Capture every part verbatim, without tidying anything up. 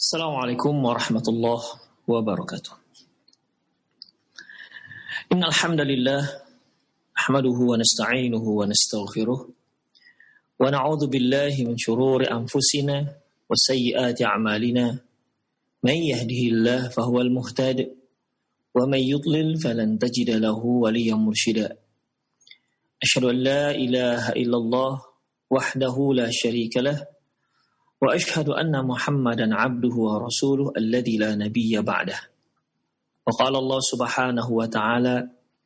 Assalamualaikum warahmatullahi wabarakatuh. Innal hamdalillah nahmaduhu wa nasta'inuhu wa nastaghfiruh wa na'udzu billahi min shururi anfusina wa sayyiati a'malina. Man yahdihillahu fahuwal muhtadi wa man yudlil falan tajida lahu waliyyan mursyida. Asyhadu an la ilaha illallah wahdahu la syarika lah wa ashhadu anna Muhammadan abduhu wa rasuluhu alladzi la nabiyya ba'dah. Wa qala Allah subhanahu wa ta'ala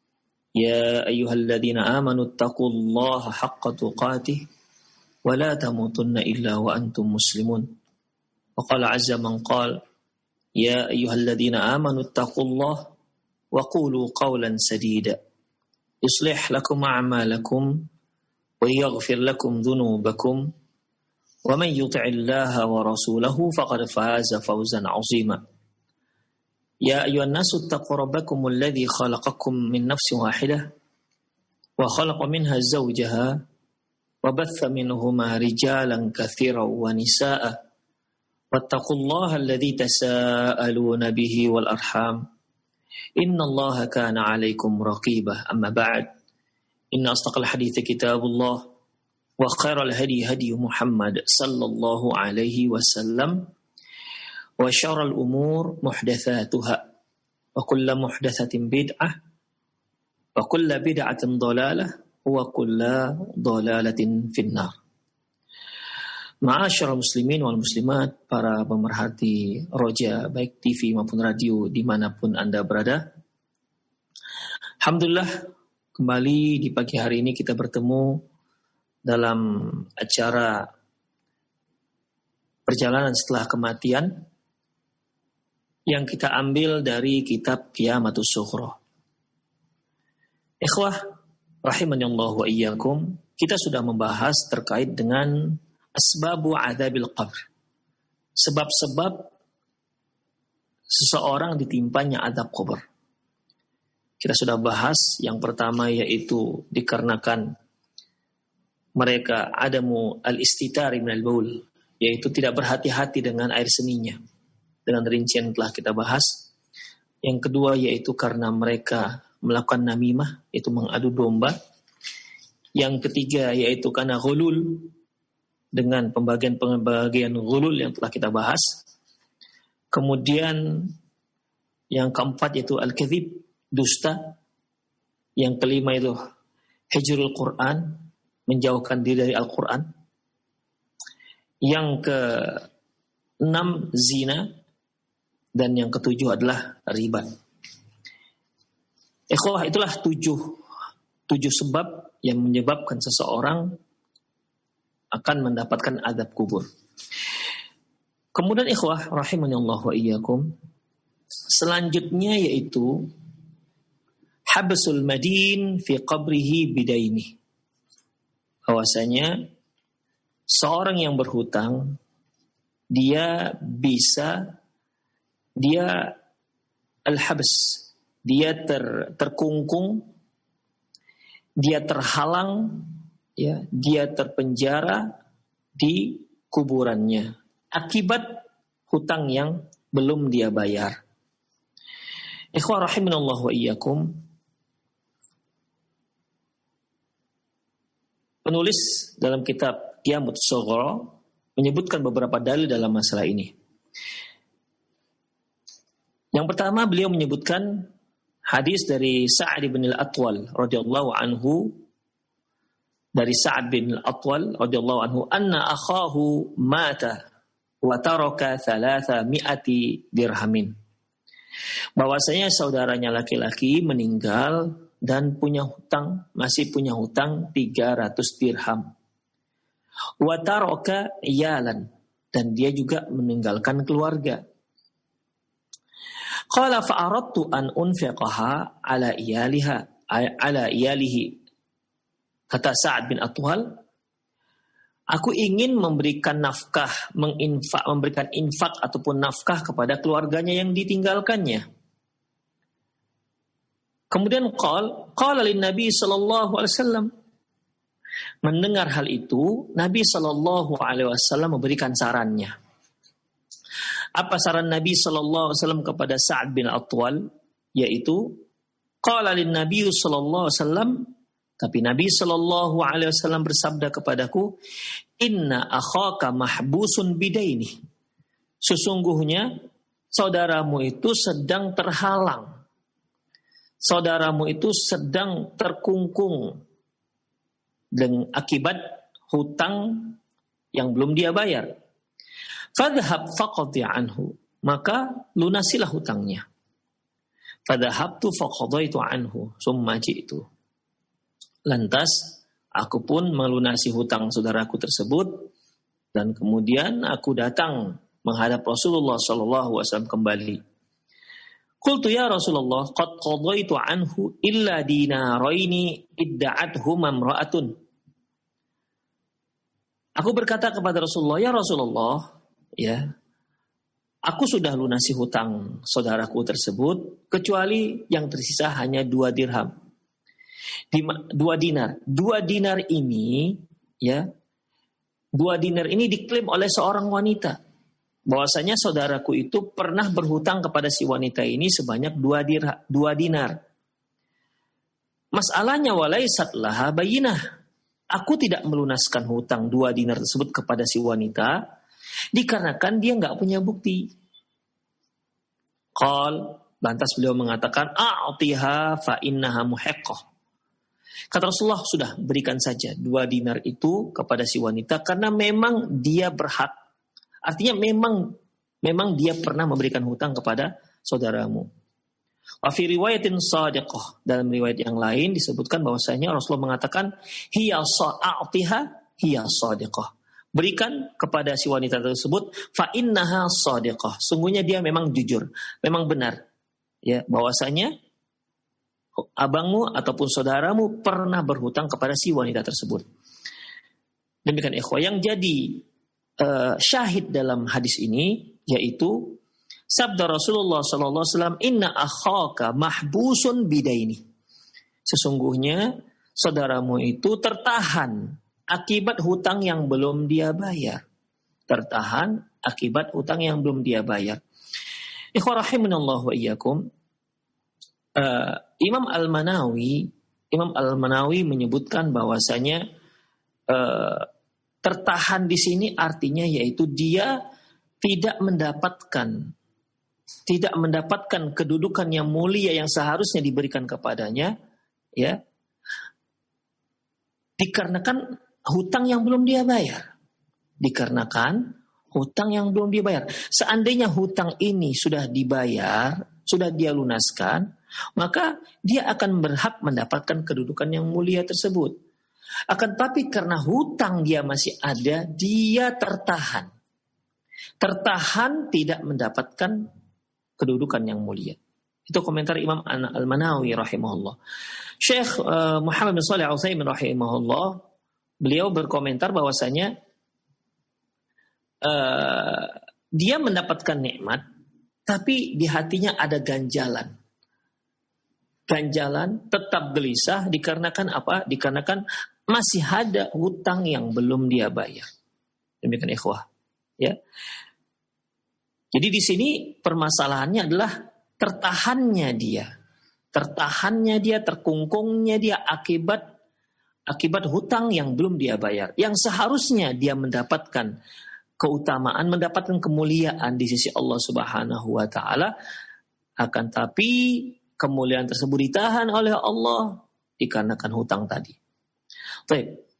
ya ayyuhalladzina amanu taqullaha haqqa tuqatih wa la tamutunna illa wa antum muslimun. Wa qala azza man qala ya ayyuhalladzina amanu taqullaha wa qulu qawlan sadida yuslih lakum a'malakum wa yaghfir lakum dhunubakum وَمَنْ يُطِعِ اللَّهَ وَرَسُولَهُ فَقَدْ فَازَ فَوْزًا عَظِيمًا. يَا أَيُّهَا النَّاسُ اتَّقُوا رَبَّكُمُ الَّذِي خَلَقَكُم مِّن نَّفْسٍ وَاحِدَةٍ وَخَلَقَ مِنْهَا زَوْجَهَا وَبَثَّ مِنْهُمَا رِجَالًا كَثِيرًا وَنِسَاءً وَاتَّقُوا اللَّهَ الَّذِي تَسَاءَلُونَ بِهِ وَالْأَرْحَامَ إِنَّ اللَّهَ كَانَ عَلَيْكُمْ رَقِيبًا. أَمَّا بَعْدُ إِنَّ أَصْدَقَ الْحَدِيثِ كِتَابُ اللَّهِ وخير الهدي هدي محمد صلى الله عليه وسلم وشر الأمور محدثاتها وكل محدثة بدعة وكل بدعة ضلالة وكل ضلالة في النار. Ma'asyiral muslimin wal muslimat, para pemerhati Roja baik T V maupun radio dimanapun Anda berada. Alhamdulillah, kembali di pagi hari ini kita bertemu dalam acara perjalanan setelah kematian yang kita ambil dari kitab Qiyamatus Sughra. Ikhwah rahimanallahu wa iyyakum, kita sudah membahas terkait dengan asbabu adzabil qabr. Sebab-sebab seseorang ditimpanya azab kubur. Kita sudah bahas yang pertama, yaitu dikarenakan mereka adamu al-istitari minal baul, yaitu tidak berhati-hati dengan air seninya. Dengan rincian telah kita bahas. Yang kedua yaitu karena mereka melakukan namimah, yaitu mengadu domba. Yang ketiga yaitu karena ghulul, dengan pembagian-pembagian ghulul yang telah kita bahas. Kemudian yang keempat yaitu al-kadhib, dusta. Yang kelima itu hijrul Quran, menjauhkan diri dari Al-Quran. Yang ke-enam zina, dan yang ketujuh adalah riba. Ikhwah, itulah tujuh tujuh sebab yang menyebabkan seseorang akan mendapatkan azab kubur. Kemudian ikhwah rahimanallahu wa iyyakum, selanjutnya yaitu habsul madin fi qabrihi bidaini. Bahwasanya seorang yang berhutang, dia bisa dia al-habs, dia ter, terkungkung, dia terhalang, ya, dia terpenjara di kuburannya akibat hutang yang belum dia bayar. Ikhwah rahimanallahu wa iyyakum, penulis dalam kitab Qiyamatus Sughra menyebutkan beberapa dalil dalam masalah ini. Yang pertama, beliau menyebutkan hadis dari Sa'ad bin al-Atwal radhiyallahu anhu, dari Sa'ad bin al-Atwal radhiyallahu anhu, anna akhahu mata wa taraka thalatha mi'ati dirhamin. Bahwasanya saudaranya laki-laki meninggal dan punya hutang, masih punya hutang tiga ratus dirham. Wa taraka iyalan, dan dia juga meninggalkan keluarga. Qala fa aradtu an unfiqaha ala iyaliha ala iyalihi. Kata Sa'ad bin Atwal, aku ingin memberikan nafkah, menginfak, memberikan infak ataupun nafkah kepada keluarganya yang ditinggalkannya. Kemudian qal, qala lin Nabi sallallahu alaihi wasallam. Mendengar hal itu, Nabi sallallahu alaihi wasallam memberikan sarannya. Apa saran Nabi sallallahu alaihi wasallam kepada Sa'ad bin Atwal? Yaitu qala lin Nabi sallallahu alaihi wasallam, tapi Nabi sallallahu alaihi wasallam bersabda kepadaku, inna akhaka mahbusun bidaini. Sesungguhnya saudaramu itu sedang terhalang. Saudaramu itu sedang terkungkung dengan akibat hutang yang belum dia bayar. Fadhhab faqdi anhu, maka lunasilah hutangnya. Fadhahabtu faqadaitu anhu summa ji'tu. Lantas aku pun melunasi hutang saudaraku tersebut dan kemudian aku datang menghadap Rasulullah sallallahu alaihi wasallam kembali. Qultu ya Rasulullah, qad qadaitu anhu illa dinaraini idda'athuma imra'atun. Aku berkata kepada Rasulullah, ya Rasulullah, ya, aku sudah lunasi hutang saudaraku tersebut, kecuali yang tersisa hanya dua dirham, dua dinar. Dua dinar ini, ya, dua dinar ini diklaim oleh seorang wanita, bahwasanya saudaraku itu pernah berhutang kepada si wanita ini sebanyak dua dirham, dua dinar. Masalahnya walaisat laha bayinah. Aku tidak melunaskan hutang dua dinar tersebut kepada si wanita dikarenakan dia nggak punya bukti. Qal, lantas beliau mengatakan, a'tiha fa innaha muhiqqah. Kata Rasulullah, sudah berikan saja dua dinar itu kepada si wanita karena memang dia berhak. Artinya memang memang dia pernah memberikan hutang kepada saudaramu. Wa fi riwayatin shadiqah, dalam riwayat yang lain disebutkan bahwasanya Rasulullah mengatakan hiya sa'atiha hiya shadiqah. Berikan kepada si wanita tersebut fa innaha shadiqah. Sungguhnya dia memang jujur, memang benar. Ya, bahwasanya abangmu ataupun saudaramu pernah berhutang kepada si wanita tersebut. Demikian ikhwah, yang jadi uh, syahid dalam hadis ini yaitu sabda Rasulullah sallallahu alaihi wasallam, inna akhaka mahbusun bidaini. Sesungguhnya saudaramu itu tertahan akibat hutang yang belum dia bayar. Tertahan akibat hutang yang belum dia bayar. Ikhwah rahimanallah wa iyyakum. Uh, Imam Al-Manawi, Imam Al-Manawi menyebutkan bahwasanya uh, tertahan di sini artinya yaitu dia tidak mendapatkan tidak mendapatkan kedudukan yang mulia yang seharusnya diberikan kepadanya, ya, dikarenakan hutang yang belum dia bayar. Dikarenakan hutang yang belum dia bayar. Seandainya hutang ini sudah dibayar, sudah dia lunaskan, maka dia akan berhak mendapatkan kedudukan yang mulia tersebut. Akan tapi karena hutang dia masih ada, dia tertahan. Tertahan tidak mendapatkan kedudukan yang mulia. Itu komentar Imam Al-Manawi rahimahullah. Syekh uh, Muhammad bin Shalih Al-Utsaimin rahimahullah, beliau berkomentar bahwasanya uh, dia mendapatkan nikmat, tapi di hatinya ada ganjalan. Ganjalan, tetap gelisah dikarenakan apa? Dikarenakan masih ada hutang yang belum dia bayar. Demikian ikhwah, ya. Jadi di sini permasalahannya adalah tertahannya dia. Tertahannya dia, terkungkungnya dia akibat akibat hutang yang belum dia bayar. Yang seharusnya dia mendapatkan keutamaan, mendapatkan kemuliaan di sisi Allah Subhanahu wa taala, akan tapi kemuliaan tersebut ditahan oleh Allah dikarenakan hutang tadi. Baik.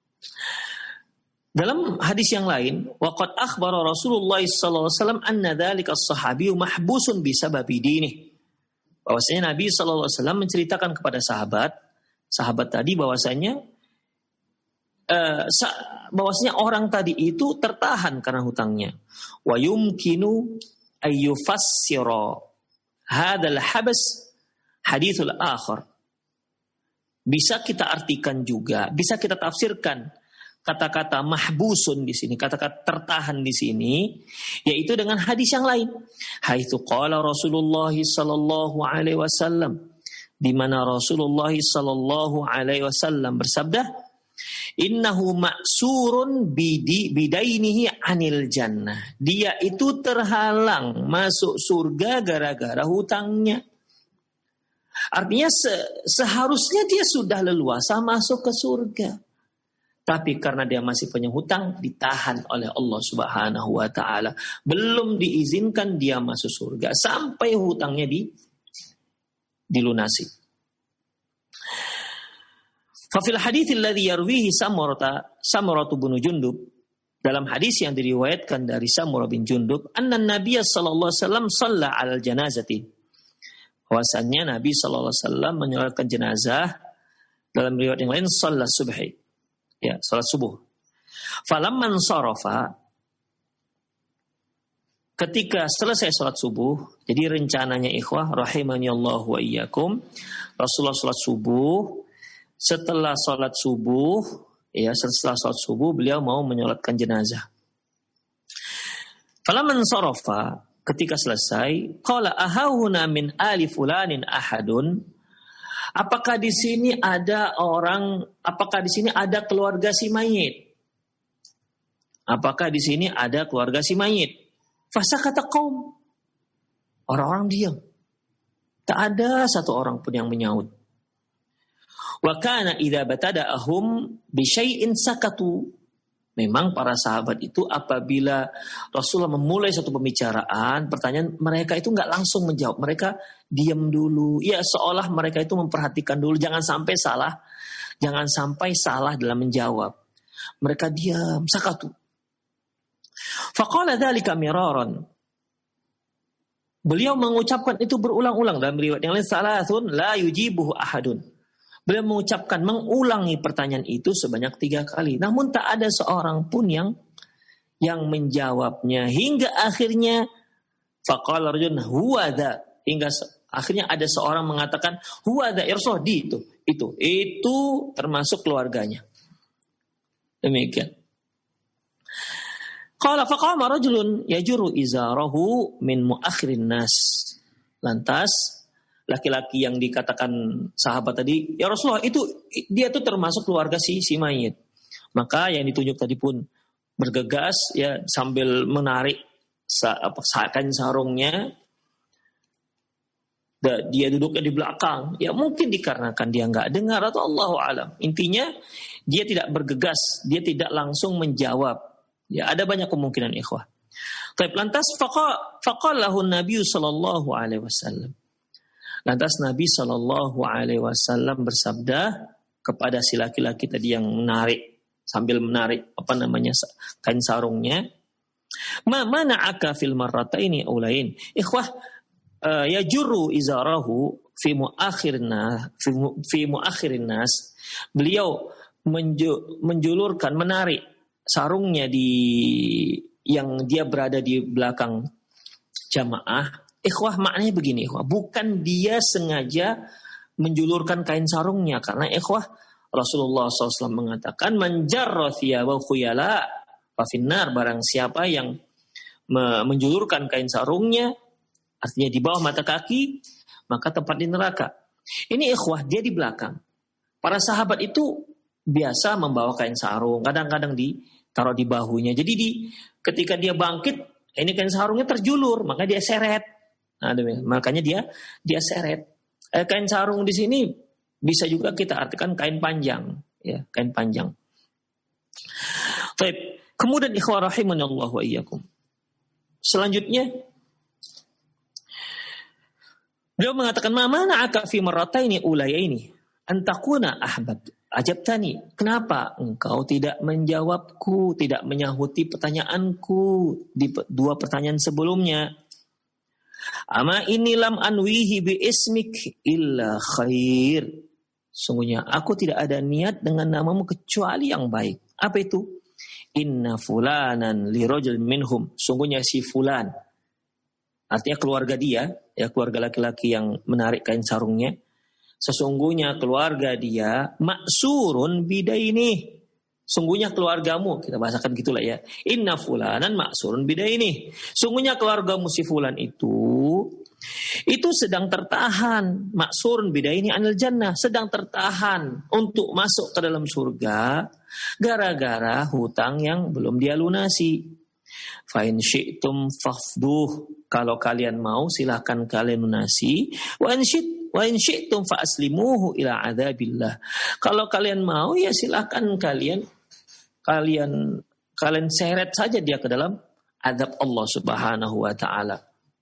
Dalam hadis yang lain, waqad akhbara Rasulullah sallallahu alaihi wasallam anna dzalika as-sahabiyyu mahbusun bisababi dinih. Bahwasanya Nabi sallallahu alaihi wasallam menceritakan kepada sahabat, sahabat tadi bahwasanya uh, bahwasanya orang tadi itu tertahan karena hutangnya. Wa yumkinu ayyufassira hadzal habs haditsul akhar. Bisa kita artikan juga, bisa kita tafsirkan kata-kata mahbusun di sini, kata-kata tertahan di sini, yaitu dengan hadis yang lain. Haitsu qala Rasulullah sallallahu alaihi wasallam, di mana Rasulullah sallallahu alaihi wasallam bersabda, Innahu ma'surun bidi bidainihi anil jannah. Dia itu terhalang masuk surga gara-gara hutangnya. Artinya se- seharusnya dia sudah leluasa masuk ke surga. Tapi karena dia masih punya hutang, ditahan oleh Allah Subhanahu wa taala. Belum diizinkan dia masuk surga sampai hutangnya di dilunasi. Fafil hadits alladhi yarwihi Samurata Samuratu bin Jundub, dalam hadis yang diriwayatkan dari Samurah bin Jundub, anna Nabiy sallallahu alaihi wasallam shalla 'alal janazati. Bahwasannya Nabi sallallahu alaihi wasallam menyolatkan jenazah, dalam riwayat yang lain shalla subhi. Ya, salat subuh. Falamman sarafa, ketika selesai salat subuh, jadi rencananya ikhwah rahimani Allah wa iyyakum, Rasulullah salat subuh. Setelah sholat subuh, ya setelah sholat subuh beliau mau menyolatkan jenazah. Falamman sarafa, ketika selesai, qala ahahuna min ali fulanin ahadun. Apakah di sini ada orang? Apakah di sini ada keluarga si mayit? Apakah di sini ada keluarga si mayit? Fasakata qaum. Orang-orang diam. Tak ada satu orang pun yang menyaut. Wa kana idza batada'ahum bi syai'in sakatu. Memang para sahabat itu apabila Rasulullah memulai satu pembicaraan, pertanyaan, mereka itu enggak langsung menjawab. Mereka diam dulu. Ya, seolah mereka itu memperhatikan dulu, jangan sampai salah. Jangan sampai salah dalam menjawab. Mereka diam, sakatu. Faqala dzalika miraran. Beliau mengucapkan itu berulang-ulang dalam riwayat yang lain, salasun la yujibuhu ahadun. Beliau mengucapkan, mengulangi pertanyaan itu sebanyak tiga kali. Namun tak ada seorang pun yang yang menjawabnya. Hingga akhirnya, faqala rajulun huwa dha. Hingga akhirnya ada seorang mengatakan, huwa dha irsoh di itu. Itu, itu termasuk keluarganya. Demikian. Qala faqama rajulun yajuru izarahu min muakhirin nas. Lantas laki-laki yang dikatakan sahabat tadi, ya Rasulullah, itu dia tuh termasuk keluarga si si mayit. Maka yang ditunjuk tadi pun bergegas ya sambil menarik sa, apa, kain sarungnya. Da, dia duduknya di belakang. Ya mungkin dikarenakan dia nggak dengar atau Allahu alam. Intinya dia tidak bergegas, dia tidak langsung menjawab. Ya ada banyak kemungkinan ikhwah. Tapi lantas faqa faqalahu Nabi sallallahu alaihi wasallam. Lantas Nabi shallallahu alaihi wasallam bersabda kepada si laki-laki tadi yang menarik, sambil menarik apa namanya kain sarungnya, ma mana'aka fil marrataini ulain. Ikhwah, uh, yajurru izarahu fi muakhirna fi, fi muakhirin nas. Beliau menju, menjulurkan, menarik sarungnya di yang dia berada di belakang jamaah. Ikhwah, maknanya begini ikhwah, bukan dia sengaja menjulurkan kain sarungnya, karena ikhwah Rasulullah shallallahu alaihi wasallam mengatakan manjarra thiyabahu khuyala fa finnar, barang siapa yang menjulurkan kain sarungnya artinya di bawah mata kaki, maka tempat di neraka. Ini ikhwah, dia di belakang. Para sahabat itu biasa membawa kain sarung, kadang-kadang ditaruh di bahunya. Jadi di ketika dia bangkit, ini kain sarungnya terjulur, maka dia seret. Nah, makanya dia dia seret. Eh, kain sarung di sini bisa juga kita artikan kain panjang, ya, kain panjang. Baik. Kemudian ikhwah rahimanallahu wa iyyakum. Selanjutnya beliau mengatakan, ma mana'aka fi marrataini ulayaini antakuna ahbab ajabtani. Kenapa engkau tidak menjawabku, tidak menyahuti pertanyaanku di dua pertanyaan sebelumnya? Ama ini lam anwihi bi ismik illa khair. Sungguhnya aku tidak ada niat dengan namamu kecuali yang baik. Apa itu? Inna fulanan li rajul minhum. Sungguhnya si fulan, artinya keluarga dia, ya keluarga laki-laki yang menarik kain sarungnya. Sesungguhnya keluarga dia maksurun bidaini. Sungguhnya keluargamu, kita bahasakan gitulah ya. Inna fulanan maksurun bidaini. Sungguhnya keluargamu si fulan itu itu sedang tertahan, maksurun bidaini anil jannah, sedang tertahan untuk masuk ke dalam surga gara-gara hutang yang belum dia lunasi. Fa in syi'tum fafduh, kalau kalian mau silahkan kalian lunasi. Wa in syi'tum wa in syi'tum fa aslimuhu ila adzabillah. Kalau kalian mau ya silahkan kalian kalian kalian seret saja dia ke dalam azab Allah Subhanahu wa taala.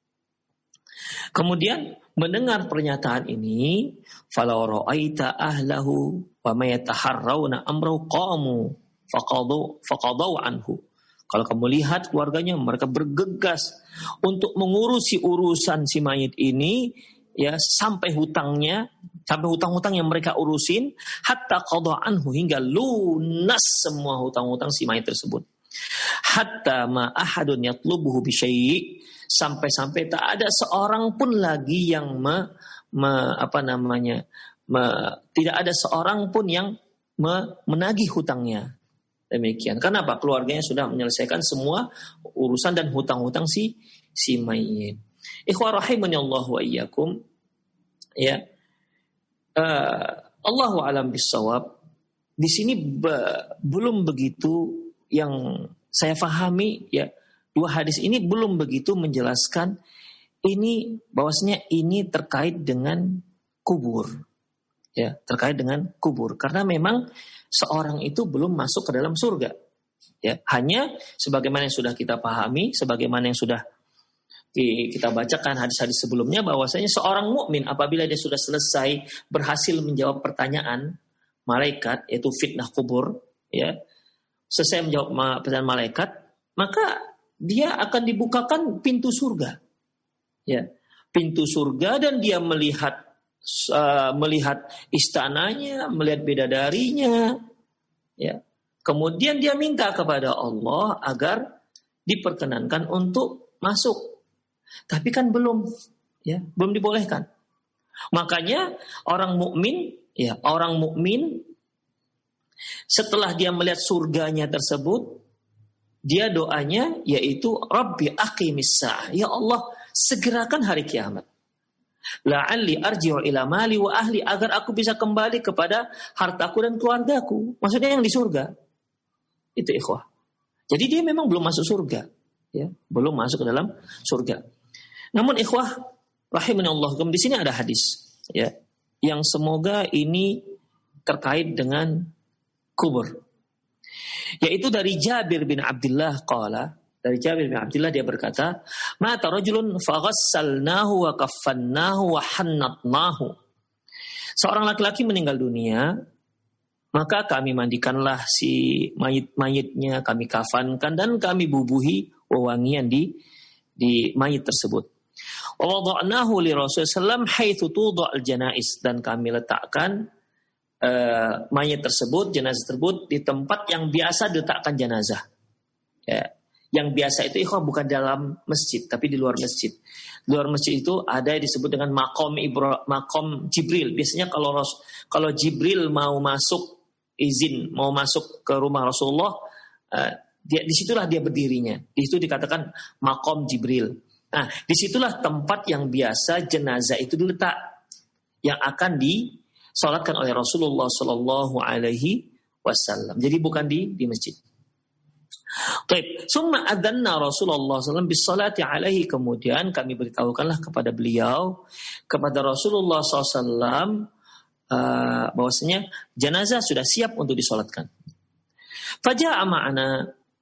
Kemudian mendengar pernyataan ini, falau ra'aita ahlahu wa may yataharrauna amru qamu faqadu faqadu anhu. Kalau kamu lihat keluarganya, mereka bergegas untuk mengurusi urusan si mayit ini, ya sampai hutangnya, sampai hutang-hutang yang mereka urusin, hatta qada anhu, hingga lunas semua hutang-hutang si mayit tersebut. Hatta ma ahadun yatlubuhu bi syai', sampai-sampai tak ada seorang pun lagi yang me, me, apa namanya me, tidak ada seorang pun yang me, menagih hutangnya. Demikian. Kenapa? Keluarganya sudah menyelesaikan semua urusan dan hutang-hutang si si mayit. Ikhwah rahimani Allah wa iyyakum. Ya. Uh, Allahu a'lam bissawab. Di sini be, belum begitu yang saya fahami, ya. Dua hadis ini belum begitu menjelaskan ini, bahwasanya ini terkait dengan kubur. Ya, terkait dengan kubur. Karena memang seorang itu belum masuk ke dalam surga. Ya, hanya sebagaimana yang sudah kita pahami, sebagaimana yang sudah kita bacakan hadis-hadis sebelumnya, bahwasanya seorang mukmin apabila dia sudah selesai berhasil menjawab pertanyaan malaikat, yaitu fitnah kubur, ya, selesai menjawab pertanyaan malaikat, maka dia akan dibukakan pintu surga. Ya, pintu surga, dan dia melihat Uh, melihat istananya, melihat bidadarinya, ya. Kemudian dia minta kepada Allah agar diperkenankan untuk masuk. Tapi kan belum, ya, belum dibolehkan. Makanya orang mukmin, ya, orang mukmin setelah dia melihat surganya tersebut, dia doanya yaitu Rabbi aqimis sa'ah, ya Allah, segerakan hari kiamat. La'alli arji'u ila mali wa ahli, agar aku bisa kembali kepada hartaku dan keluargaku. Maksudnya yang di surga. Itu ikhwah. Jadi dia memang belum masuk surga, ya, belum masuk ke dalam surga. Namun ikhwah rahimanallah, di sini ada hadis, ya, yang semoga ini terkait dengan kubur. Yaitu dari Jabir bin Abdullah qala, dari Jabir bin Abdullah dia berkata, mata rajulun faghassalnahu wa kaffannahu wa hannatnahu. Seorang laki-laki meninggal dunia, maka kami mandikanlah si mayit-mayitnya, kami kafankan dan kami bubuhi wewangian di di mayit tersebut. Wa wada'nahu li Rasulullah sallallahu alaihi wasallam haitsu tudha'al janaiz, dan kami letakkan uh, mayit tersebut, jenazah tersebut di tempat yang biasa diletakkan jenazah. Ya. Yang biasa itu ikhwah bukan dalam masjid, tapi di luar masjid. Di luar masjid itu ada yang disebut dengan makom Ibra, makom Jibril. Biasanya kalau kalau Jibril mau masuk izin, mau masuk ke rumah Rasulullah, uh, dia disitulah dia berdirinya. Di situ dikatakan makom Jibril. Nah, disitulah tempat yang biasa jenazah itu diletak, yang akan disolatkan oleh Rasulullah Sallallahu Alaihi Wasallam. Jadi bukan di di masjid. Baik, summa adzanna Rasulullah sallallahu alaihi wasallam bisalati alaihi, kemudian kami beritahukanlah kepada beliau, kepada Rasulullah sallallahu alaihi wasallam, uh, bahwasanya jenazah sudah siap untuk disolatkan. Faja'a ma'ana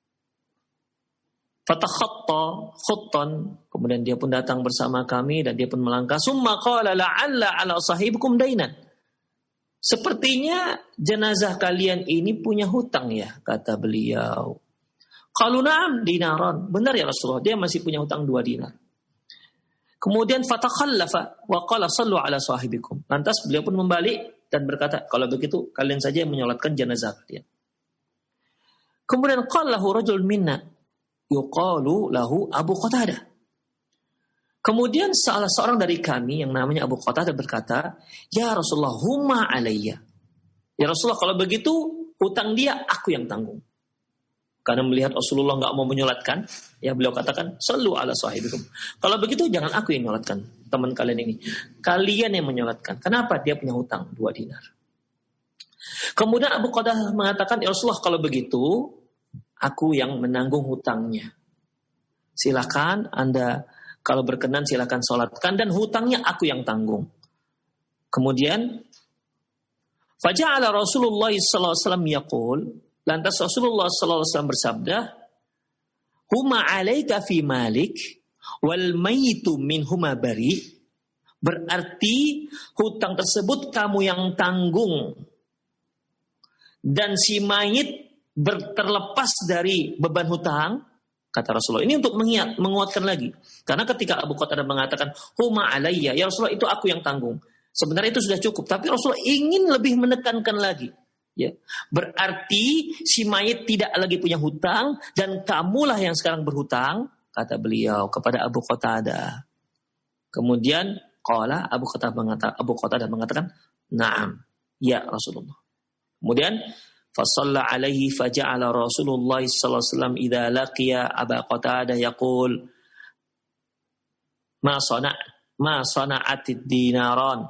fatakhatta khuttan, kemudian dia pun datang bersama kami dan dia pun melangkah. Summa qala la'alla ala sahibikum dainan, sepertinya jenazah kalian ini punya hutang ya, kata beliau. Qalu na'am dinaran. Benar ya Rasulullah, dia masih punya hutang dua dinar. Kemudian fatakhallafa wa qala sallu ala sahibikum. Lantas beliau pun membalik dan berkata, kalau begitu kalian saja yang menyolatkan jenazah kalian. Kemudian qala lahu rajul minna yuqalu lahu Abu Qatadah. Kemudian salah seorang dari kami yang namanya Abu Qatadah berkata, ya Rasulullah, huma alayya. Ya Rasulullah, kalau begitu hutang dia aku yang tanggung. Karena melihat Rasulullah nggak mau menyolatkan, ya beliau katakan, sallu ala sahibikum. Kalau begitu jangan aku yang menyolatkan teman kalian ini, kalian yang menyolatkan. Kenapa? Dia punya hutang dua dinar. Kemudian Abu Qatadah mengatakan, ya Rasulullah kalau begitu, aku yang menanggung hutangnya. Silakan Anda kalau berkenan silakan sholatkan dan hutangnya aku yang tanggung. Kemudian faja'ala Rasulullah sallallahu alaihi wasallam yaqul, lantas Rasulullah sallallahu alaihi wasallam bersabda, huma 'alaika fi malik wal mayitu minhuma bari. Berarti hutang tersebut kamu yang tanggung dan si mayit terlepas dari beban hutang, kata Rasulullah. Ini untuk mengingat, menguatkan lagi. Karena ketika Abu Qatadah mengatakan huma alayya, ya Rasulullah itu aku yang tanggung. Sebenarnya itu sudah cukup, tapi Rasulullah ingin lebih menekankan lagi. Ya, berarti si mayit tidak lagi punya hutang dan kamulah yang sekarang berhutang, kata beliau kepada Abu Qatadah. Kemudian qala Abu Qatadah mengatakan, Abu Qatadah mengatakan, "Na'am, ya Rasulullah." Kemudian fasalla alaihi faja'ala Rasulullah sallallahu alaihi wasallam idza laqiya Abu Qatadah yaqul ma sana' ma sana'atid dinaran.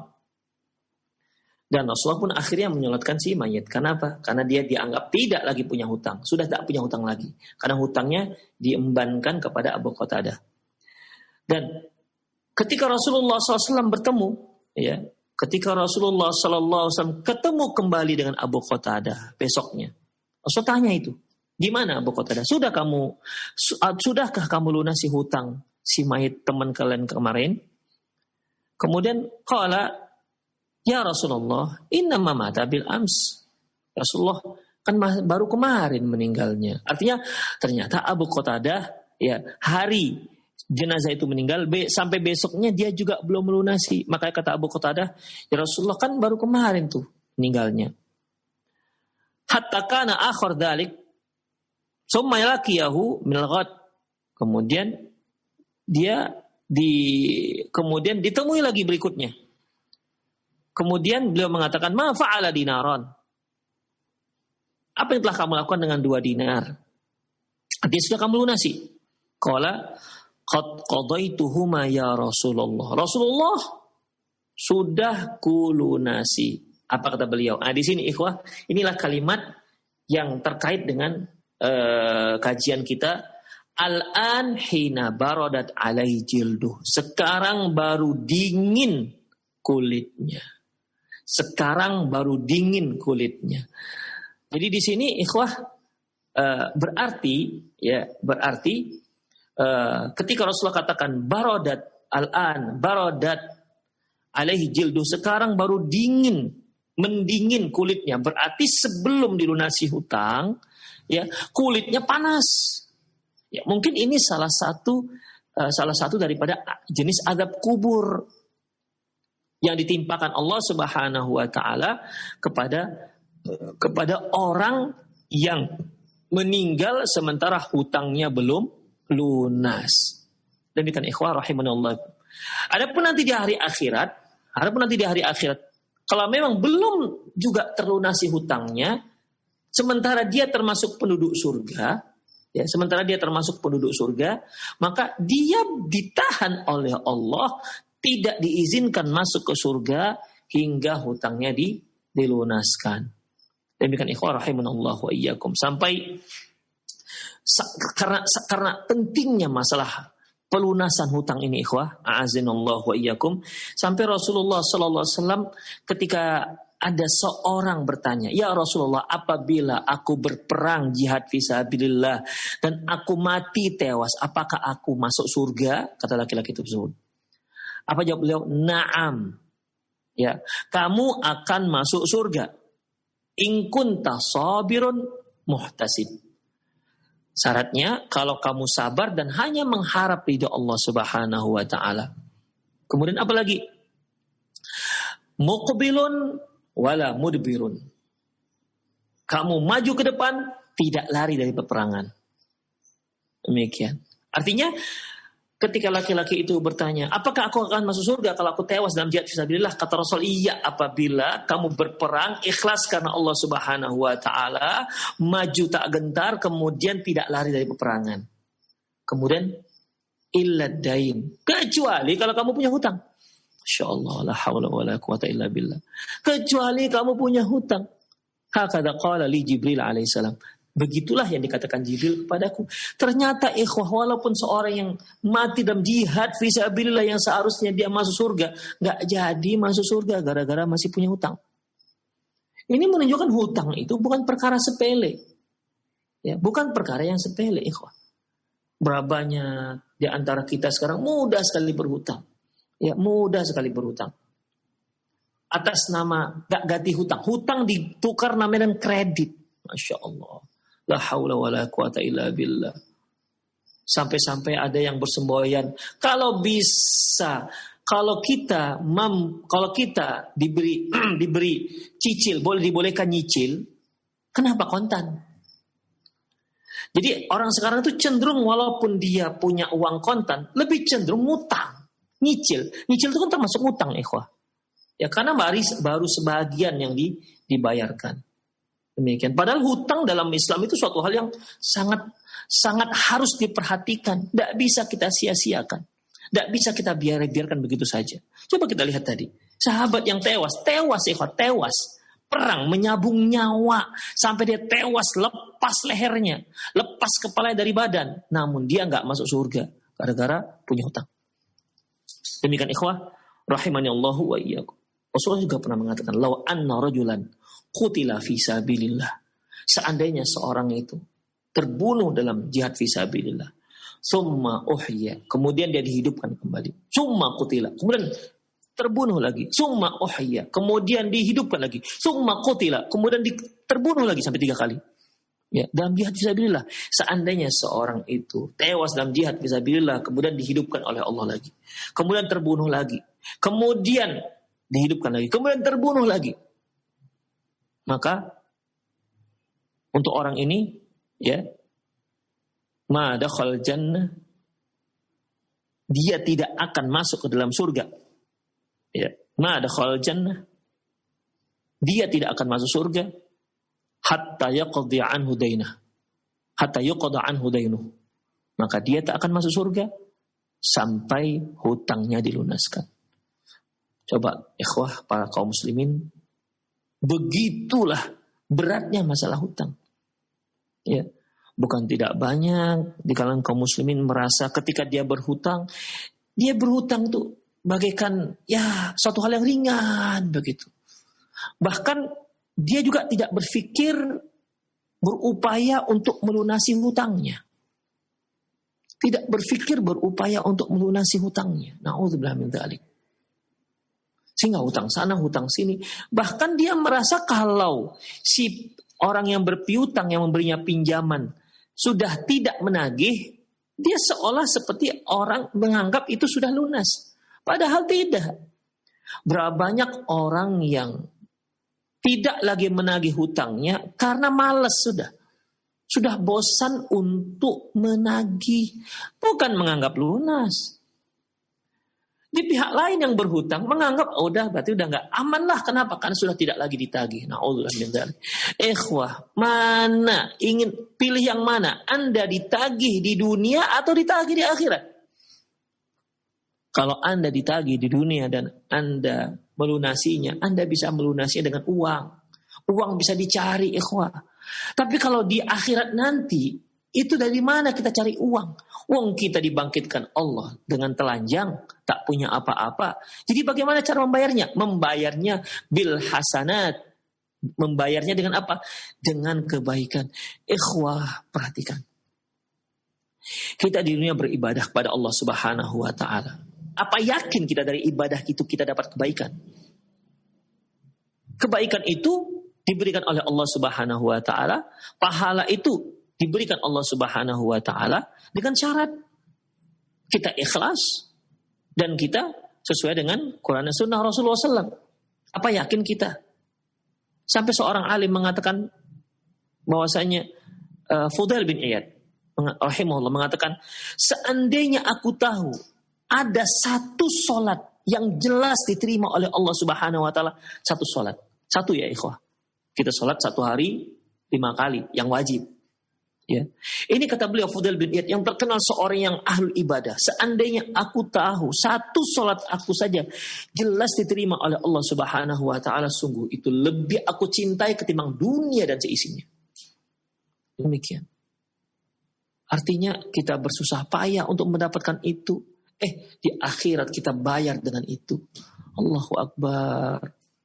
Dan Rasulullah pun akhirnya menyolatkan si mayit. Kenapa? Karena dia dianggap tidak lagi punya hutang. Sudah tak punya hutang lagi. Karena hutangnya diembankan kepada Abu Qatadah. Dan ketika Rasulullah sallallahu alaihi wasallam bertemu, ya, ketika Rasulullah sallallahu alaihi wasallam ketemu kembali dengan Abu Qatadah besoknya, Rasul tanya itu, di mana Abu Qatadah? Sudah kamu, sudahkah kamu lunasi hutang si mayit teman kalian kemarin? Kemudian qala, ya Rasulullah, innama mata bil ams. Rasulullah kan baru kemarin meninggalnya. Artinya ternyata Abu Qatadah ya hari jenazah itu meninggal, be, sampai besoknya dia juga belum melunasi. Makanya kata Abu Qatadah, ya Rasulullah kan baru kemarin tuh meninggalnya. Hatta kana akhir dalik, summa yalaqiyahu minal ghad. Kemudian dia di kemudian ditemui lagi berikutnya. Kemudian beliau mengatakan, ma fa'ala dinaron. Apa yang telah kamu lakukan dengan dua dinar? Artinya sudah kamu lunasi. Qala qad qadaituhuma ya Rasulullah. Rasulullah sudah kulunasi. Apa kata beliau? Nah, di sini ikhwah, inilah kalimat yang terkait dengan uh, kajian kita. Al-an hina baradat alai jilduh. Sekarang baru dingin kulitnya. Sekarang baru dingin kulitnya. Jadi di sini ikhwah uh, berarti ya berarti Uh, ketika Rasulullah katakan barodat al-an, barodat alaihi jildu, sekarang baru dingin, mendingin kulitnya, berarti sebelum dilunasi hutang, ya kulitnya panas. Ya, mungkin ini salah satu uh, salah satu daripada jenis azab kubur yang ditimpakan Allah Subhanahu wa taala kepada uh, kepada orang yang meninggal sementara hutangnya belum lunas. Demikian ikhwah rahimanallah. Adapun nanti di hari akhirat, adapun nanti di hari akhirat, kalau memang belum juga terlunasi hutangnya, sementara dia termasuk penduduk surga, ya, sementara dia termasuk penduduk surga, maka dia ditahan oleh Allah, tidak diizinkan masuk ke surga hingga hutangnya di, dilunaskan. Demikian ikhwah rahimanallah wa iyyakum. Sampai Karena, karena pentingnya masalah pelunasan hutang ini ikhwah, a'azinallahu wa iyyakum, sampai Rasulullah sallallahu alaihi wasallam ketika ada seorang bertanya, ya Rasulullah, apabila aku berperang jihad fisabilillah dan aku mati tewas, apakah aku masuk surga? Kata laki-laki tersebut. Apa jawab beliau? Naam. Ya, kamu akan masuk surga. In kunta sabirun muhtasib. Syaratnya kalau kamu sabar dan hanya mengharap ridha Allah Subhanahu wa taala. Kemudian apa lagi? Muqbilun wala mudbirun. Kamu maju ke depan, tidak lari dari peperangan. Demikian. Artinya ketika laki-laki itu bertanya, apakah aku akan masuk surga kalau aku tewas dalam jihad fisabilillah? Kata Rasul, iya, apabila kamu berperang ikhlas karena Allah Subhanahu wa taala, maju tak gentar, kemudian tidak lari dari peperangan. Kemudian illa dain, kecuali kalau kamu punya hutang. Masyaallah, la haula wala quwata illa billah. Kecuali kamu punya hutang. Hakadha qala li Jibril alaihissalam. Begitulah yang dikatakan Jibril kepadaku. Ternyata ikhwah, walaupun seorang yang mati dalam jihad fisabilillah yang seharusnya dia masuk surga, nggak jadi masuk surga gara-gara masih punya hutang. Ini menunjukkan hutang itu bukan perkara sepele. Ya, bukan perkara yang sepele, ikhwah. Berapa banyak di antara kita sekarang mudah sekali berhutang. Ya, mudah sekali berhutang. Atas nama gak ganti hutang. Hutang ditukar namanya dengan kredit. Masya Allah. La haula wa la quwata illa billah. Sampai-sampai ada yang bersemboyan. Kalau bisa, kalau kita mam, kalau kita diberi diberi cicil, boleh dibolehkan nyicil, kenapa kontan? Jadi orang sekarang itu cenderung walaupun dia punya uang kontan, lebih cenderung ngutang, nyicil. Nyicil itu kan termasuk ngutang, ikhwah. Ya karena baru, baru sebagian yang di, dibayarkan. Demikian. Padahal hutang dalam Islam itu suatu hal yang sangat sangat harus diperhatikan. Tidak bisa kita sia-siakan. Tidak bisa kita biar biarkan begitu saja. Coba kita lihat tadi. Sahabat yang tewas. Tewas, ikhwah, tewas. Perang, menyabung nyawa. Sampai dia tewas, lepas lehernya. Lepas kepalanya dari badan. Namun dia nggak masuk surga. Gara-gara punya hutang. Demikian ikhwah. Rahimani Allahu wa iyyakum. Rasulullah juga pernah mengatakan. Lau anna rajulan qutila fisabilillah. Seandainya seorang itu terbunuh dalam jihad fisabilillah, summa uhya, kemudian dia dihidupkan kembali, summa qutila, kemudian terbunuh lagi, summa uhya, kemudian dihidupkan lagi, summa qutila, kemudian di, terbunuh lagi sampai tiga kali. Ya, dalam jihad fisabilillah. Seandainya seorang itu tewas dalam jihad fisabilillah, kemudian dihidupkan oleh Allah lagi, kemudian terbunuh lagi, kemudian dihidupkan lagi, kemudian terbunuh lagi. Maka untuk orang ini, ya, ma dakhal jannah, dia tidak akan masuk ke dalam surga. Ya, ma dakhal jannah, dia tidak akan masuk surga hatta yaqdi anhu dainah, hatta yuqda anhu dainuh. Maka dia tak akan masuk surga sampai hutangnya dilunaskan. Coba ikhwah para kaum muslimin, begitulah beratnya masalah hutang. Ya, bukan tidak banyak di kalangan kaum muslimin merasa ketika dia berhutang, dia berhutang tuh bagaikan ya suatu hal yang ringan begitu. Bahkan dia juga tidak berpikir berupaya untuk melunasi hutangnya. Tidak berpikir berupaya untuk melunasi hutangnya. Na'udzubillah min dzalik. Sehingga hutang sana, hutang sini. Bahkan dia merasa kalau si orang yang berpiutang, yang memberinya pinjaman, sudah tidak menagih, dia seolah seperti orang menganggap itu sudah lunas. Padahal tidak. Berapa banyak orang yang tidak lagi menagih hutangnya karena malas sudah. Sudah bosan untuk menagih. Bukan menganggap lunas. Di pihak lain yang berhutang menganggap oh udah berarti udah nggak aman lah. Kenapa? Karena sudah tidak lagi ditagih. Na'udzubillah min dzalik. Ikhwah, mana ingin pilih yang mana? Anda ditagih di dunia atau ditagih di akhirat? Kalau Anda ditagih di dunia dan Anda melunasinya, Anda bisa melunasinya dengan uang. Uang bisa dicari, ikhwah. Tapi kalau di akhirat nanti, itu dari mana kita cari uang? Uang kita dibangkitkan Allah dengan telanjang, tak punya apa-apa. Jadi bagaimana cara membayarnya? Membayarnya bil hasanat. Membayarnya dengan apa? Dengan kebaikan. Ikhwah, perhatikan. Kita di dunia beribadah kepada Allah Subhanahu wa taala. Apa yakin kita dari ibadah itu kita dapat kebaikan? Kebaikan itu diberikan oleh Allah Subhanahu wa taala. Pahala itu diberikan Allah Subhanahu wa taala dengan syarat kita ikhlas dan kita sesuai dengan Quran dan Sunnah Rasulullah shallallahu alaihi wasallam. Apa yakin kita? Sampai seorang alim mengatakan bahwasanya uh, Fudail bin Iyad rahimahullah mengatakan, seandainya aku tahu ada satu solat yang jelas diterima oleh Allah Subhanahu wa taala, satu solat, satu ya ikhwah. Kita solat satu hari lima kali yang wajib. Ya. Ini kata beliau Fudail bin Iyad yang terkenal seorang yang ahli ibadah. Seandainya aku tahu satu solat aku saja jelas diterima oleh Allah Subhanahu wa taala, sungguh itu lebih aku cintai ketimbang dunia dan seisinya. Demikian. Artinya kita bersusah payah untuk mendapatkan itu. Eh, di akhirat kita bayar dengan itu. Allahu Akbar.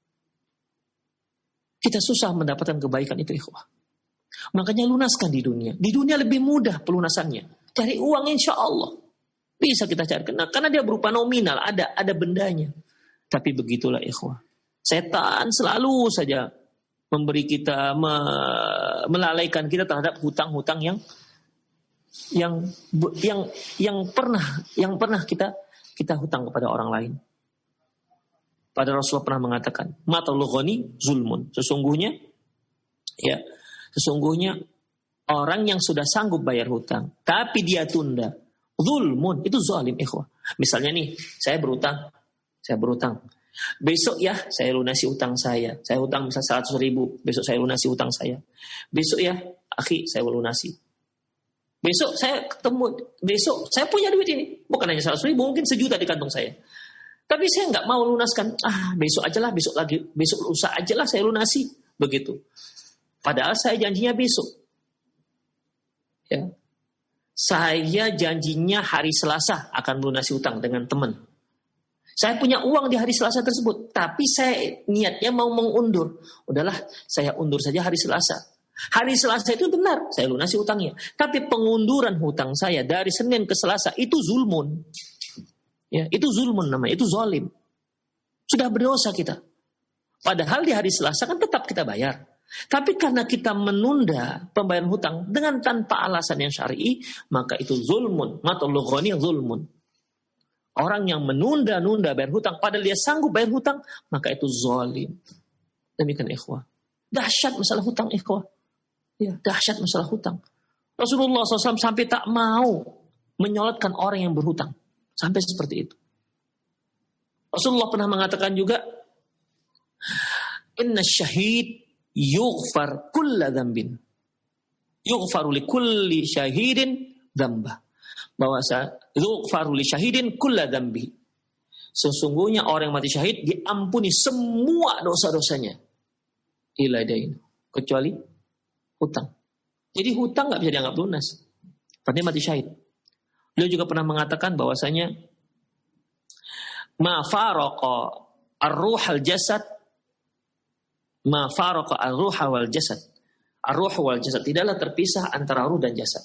Kita susah mendapatkan kebaikan itu, ikhwah. Makanya lunaskan di dunia. Di dunia lebih mudah pelunasannya. Cari uang insya Allah. Bisa kita cari. Karena dia berupa nominal. Ada ada bendanya. Tapi begitulah ikhwah. Setan selalu saja memberi kita, me, melalaikan kita terhadap hutang-hutang yang yang yang yang pernah yang pernah kita kita hutang kepada orang lain. Pada Rasulullah pernah mengatakan, matalul ghani zulmun. Sesungguhnya ya Sesungguhnya orang yang sudah sanggup bayar hutang, tapi dia tunda, zulmun, itu zalim, ikhwah. Misalnya nih, saya berutang, saya berutang. Besok ya, saya lunasi utang saya. Saya hutang misal seratus ribu, besok saya lunasi utang saya. Besok ya, akhi, saya lunasi. Besok saya ketemu, besok saya punya duit ini. Bukan hanya seratus ribu, mungkin sejuta di kantong saya. Tapi saya nggak mau lunaskan. Ah, besok aja lah, besok lagi, besok lusa aja lah saya lunasi. Begitu. Padahal saya janjinya besok. Ya. Saya janjinya hari Selasa akan melunasi utang dengan teman. Saya punya uang di hari Selasa tersebut. Tapi saya niatnya mau mengundur. Udahlah, saya undur saja hari Selasa. Hari Selasa itu benar, saya lunasi utangnya. Tapi pengunduran hutang saya dari Senin ke Selasa itu zulmun. Ya, itu zulmun namanya, itu zalim. Sudah berdosa kita. Padahal di hari Selasa kan tetap kita bayar. Tapi karena kita menunda pembayaran hutang dengan tanpa alasan yang syar'i, maka itu zulmun. Matalul ghani zulmun. Orang yang menunda-nunda bayar hutang padahal dia sanggup bayar hutang, maka itu zalim. Demikian ikhwah. Dahsyat masalah hutang ikhwah. Ya, dahsyat masalah hutang. Rasulullah shallallahu alaihi wasallam sampai tak mau menyolatkan orang yang berhutang. Sampai seperti itu. Rasulullah pernah mengatakan juga, inna syahid yughfar kulla dzambin. Yughfaru li kulli syahidin dzamba. Bahwa yughfaru li syahidin kulla dzambi. Sesungguhnya orang yang mati syahid diampuni semua dosa-dosanya. Ila dain, kecuali hutang. Jadi hutang enggak bisa dianggap lunas. Padahal mati syahid. Beliau juga pernah mengatakan bahwasanya ma faraqa ar-ruh al-jasad ma faraqa ar-ruh wal jasad. Ar-ruh wal jasad tidaklah terpisah antara ruh dan jasad.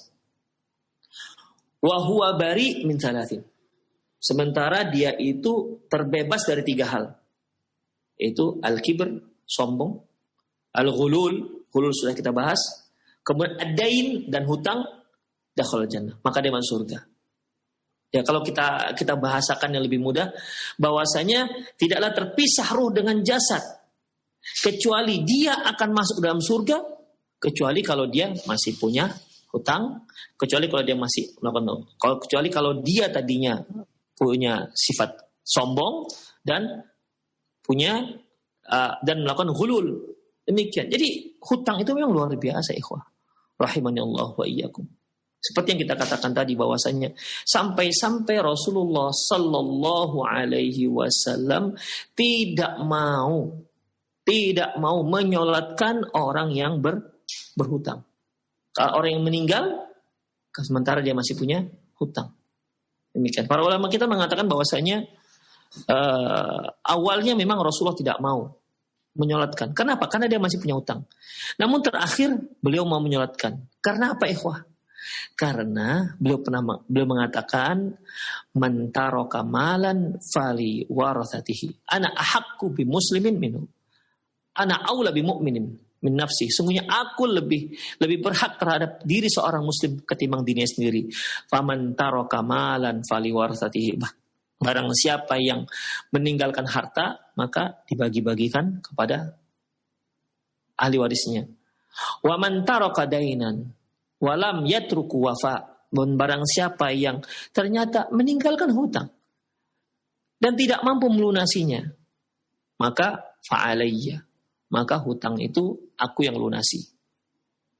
Wa huwa bari min thalathin. Sementara dia itu terbebas dari tiga hal. Itu al-kibr, sombong, al-ghulul, ghulul sudah kita bahas, kemudian ad-dain dan hutang, dakhal jannah, maka dia masuk surga. Ya, kalau kita kita bahasakan yang lebih mudah, bahwasanya tidaklah terpisah ruh dengan jasad, kecuali dia akan masuk dalam surga, kecuali kalau dia masih punya hutang, kecuali kalau dia masih melakukan, kalau kecuali kalau dia tadinya punya sifat sombong dan punya uh, dan melakukan ghulul. Demikian. Jadi hutang itu memang luar biasa, ikhwah. Rahimani Allah wa iyyakum. Seperti yang kita katakan tadi bahwasanya sampai-sampai Rasulullah sallallahu alaihi wasallam tidak mau tidak mau menyolatkan orang yang ber, berhutang. Kalau orang yang meninggal sementara dia masih punya hutang. Demikian. Para ulama kita mengatakan bahwasanya uh, awalnya memang Rasulullah tidak mau menyolatkan. Kenapa? Karena dia masih punya hutang. Namun terakhir beliau mau menyolatkan. Karena apa, ikhwah? Karena beliau pernah beliau mengatakan man taraka malan fali warathatihi ana ahaqqu bi muslimin minhu ana aula bi mu'minin min nafsi. Sungguhnya aku lebih lebih berhak terhadap diri seorang muslim ketimbang dirinya sendiri. Faman taraka malan fali warathatihi. Barang siapa yang meninggalkan harta maka dibagi-bagikan kepada ahli warisnya. Wa man taraka dainan walam yatruku wafa. Dan barang siapa yang ternyata meninggalkan hutang dan tidak mampu melunasinya, maka fa'alayya, maka hutang itu aku yang lunasi.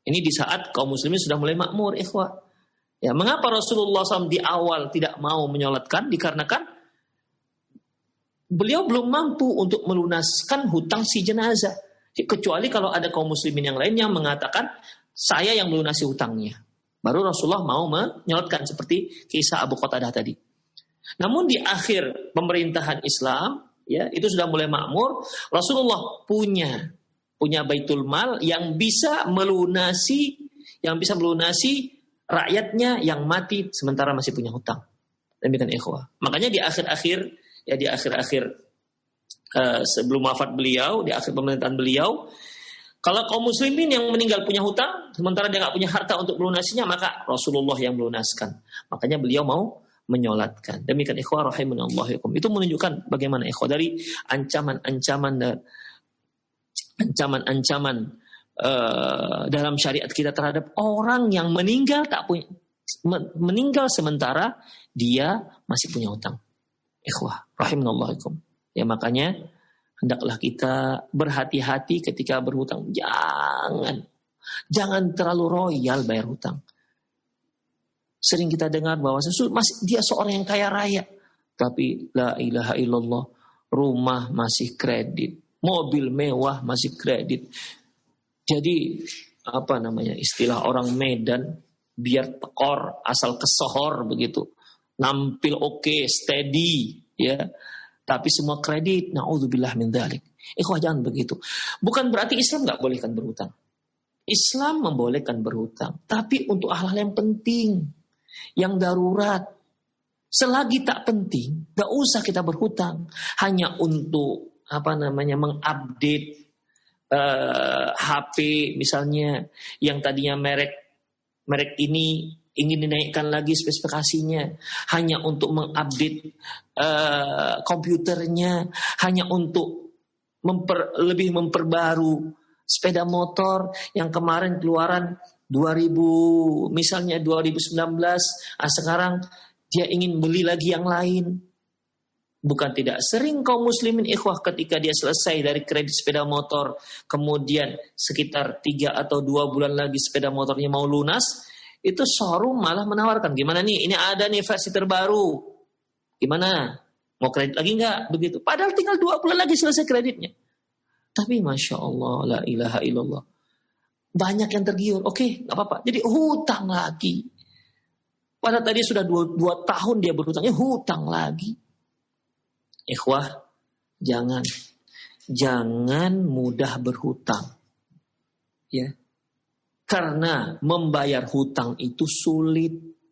Ini di saat kaum muslimin sudah mulai makmur, ikhwah. Ya, mengapa Rasulullah shallallahu alaihi wasallam di awal tidak mau menyolatkan? Dikarenakan beliau belum mampu untuk melunaskan hutang si jenazah. Kecuali kalau ada kaum muslimin yang lain yang mengatakan, saya yang melunasi hutangnya. Baru Rasulullah mau menyolatkan, seperti kisah Abu Qatadah tadi. Namun di akhir pemerintahan Islam, ya itu sudah mulai makmur, Rasulullah punya punya baitul mal yang bisa melunasi yang bisa melunasi rakyatnya yang mati sementara masih punya hutang. Demikian ikhwah. Makanya di akhir-akhir ya di akhir-akhir Uh, sebelum wafat beliau, di akhir pemerintahan beliau, kalau kaum muslimin yang meninggal punya hutang, sementara dia nggak punya harta untuk melunasinya, maka Rasulullah yang melunaskan. Makanya beliau mau menyolatkan. Demikian ikhwah rahimanallahu yakum. Itu menunjukkan bagaimana ikhwah dari ancaman-ancaman dan ancaman-ancaman uh, dalam syariat kita terhadap orang yang meninggal tak punya meninggal sementara dia masih punya hutang. Ikhwah rahimanallahu yakum. Ya makanya hendaklah kita berhati-hati ketika berhutang. Jangan, jangan terlalu royal bayar hutang. Sering kita dengar bahwa masih dia seorang yang kaya raya, tapi la ilaha illallah, rumah masih kredit, mobil mewah masih kredit. Jadi apa namanya istilah orang Medan, biar tekor asal kesohor begitu, nampil oke, okay, steady, ya. Tapi semua kredit, na'udzubillah min dzalik. Ikhwah jangan begitu. Bukan berarti Islam nggak bolehkan berhutang. Islam membolehkan berhutang, tapi untuk hal-hal yang penting, yang darurat. Selagi tak penting, nggak usah kita berhutang. Hanya untuk apa namanya mengupdate uh, H P misalnya, yang tadinya merek merek ini ingin dinaikkan lagi spesifikasinya, hanya untuk mengupdate uh, komputernya, hanya untuk memper, lebih memperbaru sepeda motor yang kemarin keluaran dua ribu misalnya dua ribu sembilan belas, ah, sekarang dia ingin beli lagi yang lain. Bukan tidak sering kaum muslimin ikhwah ketika dia selesai dari kredit sepeda motor, kemudian sekitar tiga atau dua bulan lagi sepeda motornya mau lunas, itu showroom malah menawarkan, gimana nih, ini ada nih versi terbaru, gimana, mau kredit lagi nggak, begitu. Padahal tinggal dua bulan lagi selesai kreditnya. Tapi masya Allah, la ilaha illallah, banyak yang tergiur, oke, okay, nggak apa-apa, jadi hutang lagi. Padahal tadi sudah dua, dua tahun dia berhutangnya, hutang lagi. Ikhwah, jangan, jangan mudah berhutang, ya. Karena membayar hutang itu sulit.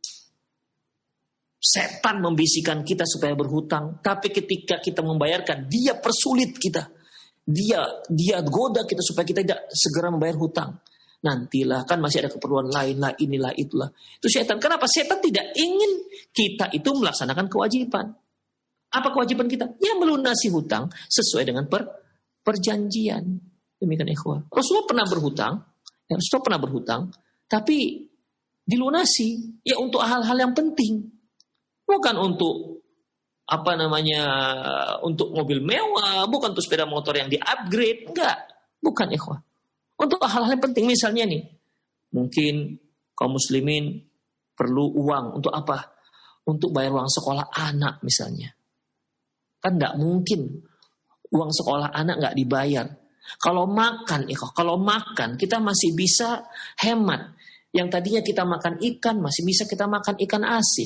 Setan membisikkan kita supaya berhutang, tapi ketika kita membayarkan, dia persulit kita. Dia dia goda kita supaya kita tidak segera membayar hutang. Nantilah, kan masih ada keperluan lain lah, inilah itulah. Itu setan. Kenapa? Setan tidak ingin kita itu melaksanakan kewajiban. Apa kewajiban kita? Ya melunasi hutang sesuai dengan per, perjanjian. Demikian ikhwah. Rasulullah pernah berhutang. Ya, Rasulullah pernah berhutang, tapi dilunasi ya untuk hal-hal yang penting, bukan untuk apa namanya untuk mobil mewah, bukan untuk sepeda motor yang di-upgrade, enggak, bukan ikhwah. Untuk hal-hal yang penting, misalnya nih, mungkin kaum muslimin perlu uang untuk apa? Untuk bayar uang sekolah anak misalnya, kan enggak mungkin uang sekolah anak enggak dibayar. Kalau makan, kalau makan kita masih bisa hemat. Yang tadinya kita makan ikan, masih bisa kita makan ikan asin.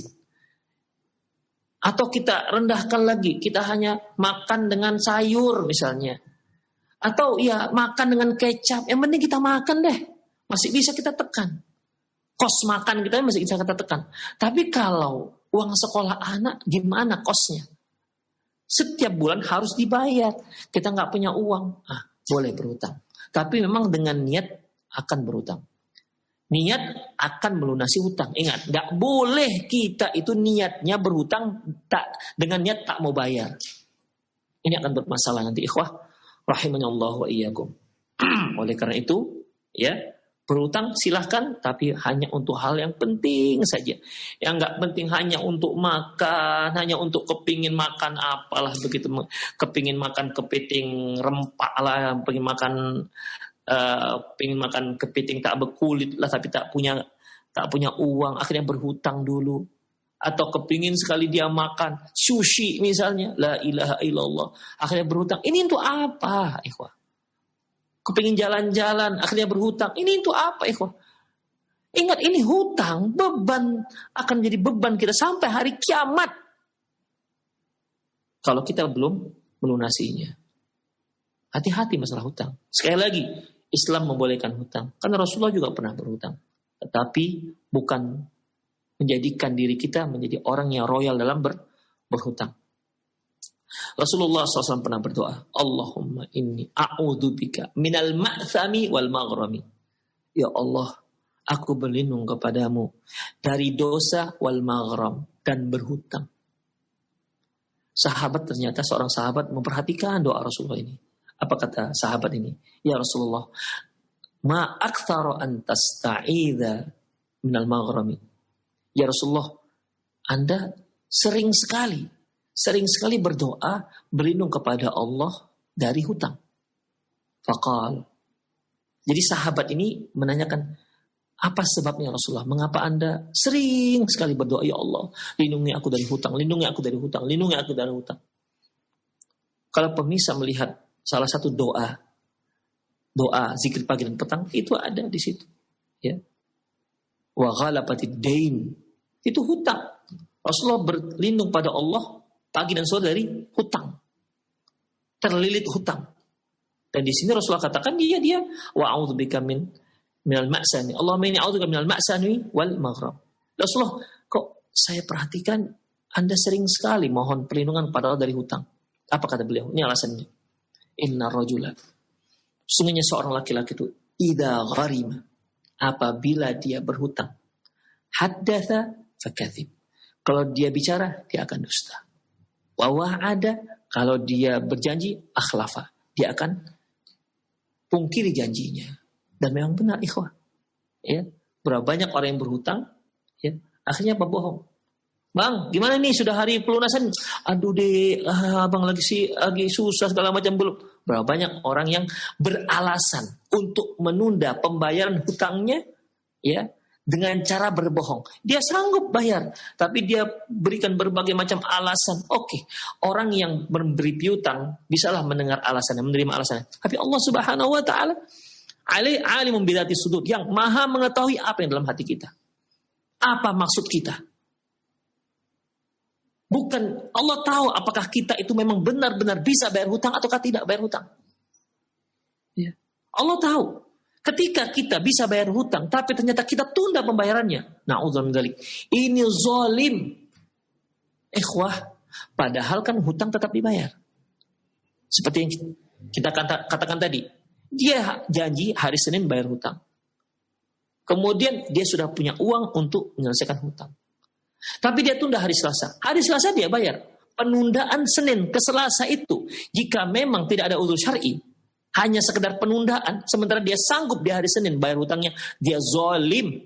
Atau kita rendahkan lagi, kita hanya makan dengan sayur misalnya. Atau ya makan dengan kecap, yang penting kita makan deh. Masih bisa kita tekan. Kos makan kita masih bisa kita tekan. Tapi kalau uang sekolah anak, gimana kosnya? Setiap bulan harus dibayar. Kita nggak punya uang. Ah, boleh berhutang, tapi memang dengan niat akan berhutang. Niat akan melunasi hutang. Ingat, nggak boleh kita itu niatnya berhutang tak dengan niat tak mau bayar. Ini akan bermasalah nanti ikhwah rahimanallah wa iyyakum. Oleh karena itu, ya berhutang silahkan, tapi hanya untuk hal yang penting saja. Yang nggak penting hanya untuk makan, hanya untuk kepingin makan apalah begitu, kepingin makan kepiting rempah lah, kepingin makan uh, pengen makan kepiting tak berkulit lah, tapi tak punya tak punya uang, akhirnya berhutang dulu. Atau kepingin sekali dia makan sushi misalnya, la ilaha illallah, akhirnya berhutang. Ini untuk apa, ikhwah? Kepingin jalan-jalan, akhirnya berhutang. Ini untuk apa, ikhwah? Ingat, ini hutang, beban, akan jadi beban kita sampai hari kiamat kalau kita belum melunasinya. Hati-hati masalah hutang. Sekali lagi, Islam membolehkan hutang. Karena Rasulullah juga pernah berhutang. Tetapi bukan menjadikan diri kita menjadi orang yang royal dalam ber, berhutang. Rasulullah shallallahu alaihi wasallam pernah berdoa, Allahumma inni a'udzubika minal ma'thami wal maghrami. Ya Allah, aku berlindung kepadamu dari dosa wal maghram, dan berhutang. Sahabat, ternyata seorang sahabat memperhatikan doa Rasulullah ini. Apa kata sahabat ini? Ya Rasulullah, ma aktsara an tasta'idza minal maghrami. Ya Rasulullah, Anda sering sekali, sering sekali berdoa berlindung kepada Allah dari hutang. Faqal. Jadi sahabat ini menanyakan, apa sebabnya Rasulullah? Mengapa Anda sering sekali berdoa, ya Allah, lindungi aku dari hutang, lindungi aku dari hutang, lindungi aku dari hutang. Kalau pemirsa melihat salah satu doa, doa zikir pagi dan petang, itu ada di situ. Ya. Wa ghalabatid dain. Itu hutang. Rasulullah berlindung pada Allah pagi dan sore dari hutang. Terlilit hutang. Dan di sini Rasulullah katakan dia dia wa a'udzubika min minal ma'sani. Allahumma inni a'udzubika minal ma'sani wal maghram. Rasulullah, kok saya perhatikan Anda sering sekali mohon perlindungan pada Allah dari hutang. Apa kata beliau? Ini alasannya. Inna rajula. Sungguhnya seorang laki-laki itu idza gharima, apabila dia berhutang, haddatsa fakadzib. Kalau dia bicara, dia akan dusta. Wa wa'ada, kalau dia berjanji, akhlafa. Dia akan pungkiri janjinya. Dan memang benar, ikhwah. Ya, berapa banyak orang yang berhutang, ya, akhirnya apa, bohong. Bang, gimana nih, sudah hari pelunasan? Aduh deh, ah, abang lagi sih, lagi susah segala macam, belum. Berapa banyak orang yang beralasan untuk menunda pembayaran hutangnya, ya, dengan cara berbohong. Dia sanggup bayar, tapi dia berikan berbagai macam alasan. Oke, orang yang memberi piutang bisalah mendengar alasannya, menerima alasannya. Tapi Allah Subhanahu wa taala Ali alimun bidati sudur, yang maha mengetahui apa yang dalam hati kita. Apa maksud kita? Bukan, Allah tahu apakah kita itu memang benar-benar bisa bayar hutang ataukah tidak bayar hutang. Ya. Allah tahu. Ketika kita bisa bayar hutang, tapi ternyata kita tunda pembayarannya. Na'udzubillah min dzalik. Ini zalim. Ikhwah, padahal kan hutang tetap dibayar. Seperti yang kita kata, katakan tadi. Dia janji hari Senin bayar hutang. Kemudian dia sudah punya uang untuk menyelesaikan hutang. Tapi dia tunda hari Selasa. Hari Selasa dia bayar. Penundaan Senin ke Selasa itu, jika memang tidak ada uzur syar'i, hanya sekedar penundaan, sementara dia sanggup di hari Senin bayar hutangnya, dia zalim.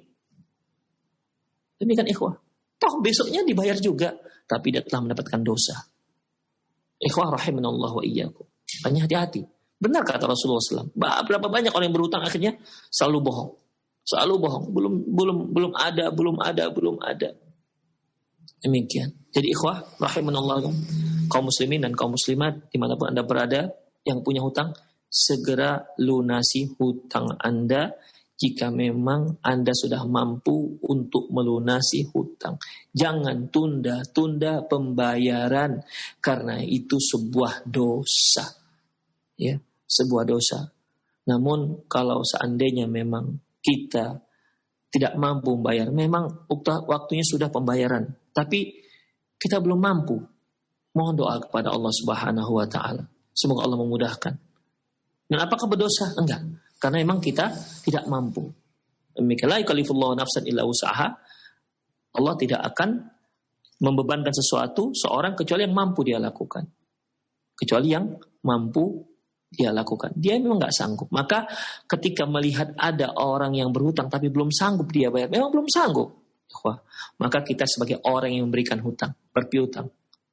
Demikian ikhwah. Toh besoknya dibayar juga, tapi dia telah mendapatkan dosa. Ikhwah rahimanallah wa iyyakum. Hanya hati-hati. Benar kata Rasulullah shallallahu alaihi wasallam. Berapa banyak orang yang berhutang akhirnya selalu bohong. Selalu bohong. Belum belum belum ada, belum ada, belum ada. Demikian. Jadi ikhwah rahimanallah, kaum muslimin dan kaum muslimat dimanapun Anda berada yang punya hutang, segera lunasi hutang Anda jika memang Anda sudah mampu untuk melunasi hutang. Jangan tunda-tunda pembayaran, karena itu sebuah dosa. Ya, sebuah dosa. Namun kalau seandainya memang kita tidak mampu membayar, memang waktunya sudah pembayaran, tapi kita belum mampu, mohon doa kepada Allah Subhanahu wa taala. Semoga Allah memudahkan. Dan apakah berdosa? Enggak. Karena memang kita tidak mampu. Demikian la yukallifullahu nafsan illa wus'aha. Allah tidak akan membebankan sesuatu seorang kecuali yang mampu dia lakukan. Kecuali yang mampu dia lakukan. Dia memang enggak sanggup. Maka ketika melihat ada orang yang berhutang tapi belum sanggup dia bayar, memang belum sanggup. Maka kita sebagai orang yang memberikan hutang, berpiutang,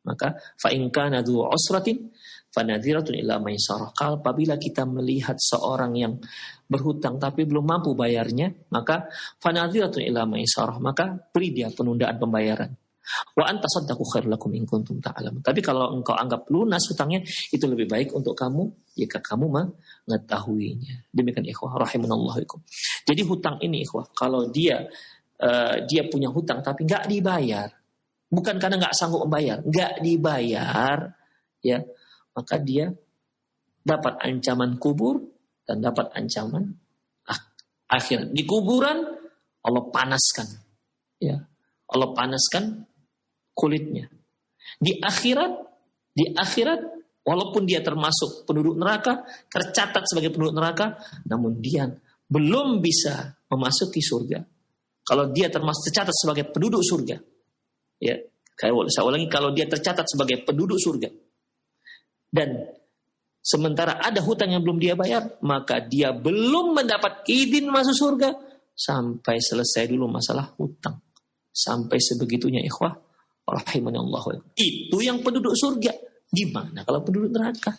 Maka fa in kana dzu usratin fanadhiratun ila maisarah. Apabila kita melihat seorang yang berhutang tapi belum mampu bayarnya, maka fanadhiratun ila maisarah, maka beri dia penundaan pembayaran. Wa anta saddaqu khairul lakum in kuntum ta'lamun. Tapi kalau engkau anggap lunas hutangnya, itu lebih baik untuk kamu jika kamu mengetahuinya. Demikian ikhwah rahimanallahu ikum. Jadi hutang ini ikhwah, kalau dia uh, dia punya hutang tapi enggak dibayar, bukan karena enggak sanggup membayar, enggak dibayar, ya, maka dia dapat ancaman kubur dan dapat ancaman akhirat. Di kuburan Allah panaskan, ya, Allah panaskan kulitnya. Di akhirat, di akhirat walaupun dia termasuk penduduk neraka, tercatat sebagai penduduk neraka, namun dia belum bisa memasuki surga. Kalau dia termasuk tercatat sebagai penduduk surga, ya, saya ulangi, kalau dia tercatat sebagai penduduk surga dan sementara ada hutang yang belum dia bayar, maka dia belum mendapat izin masuk surga sampai selesai dulu masalah hutang. Sampai sebegitunya ikhwah rahimanallahu. Itu yang penduduk surga. Gimana kalau penduduk neraka?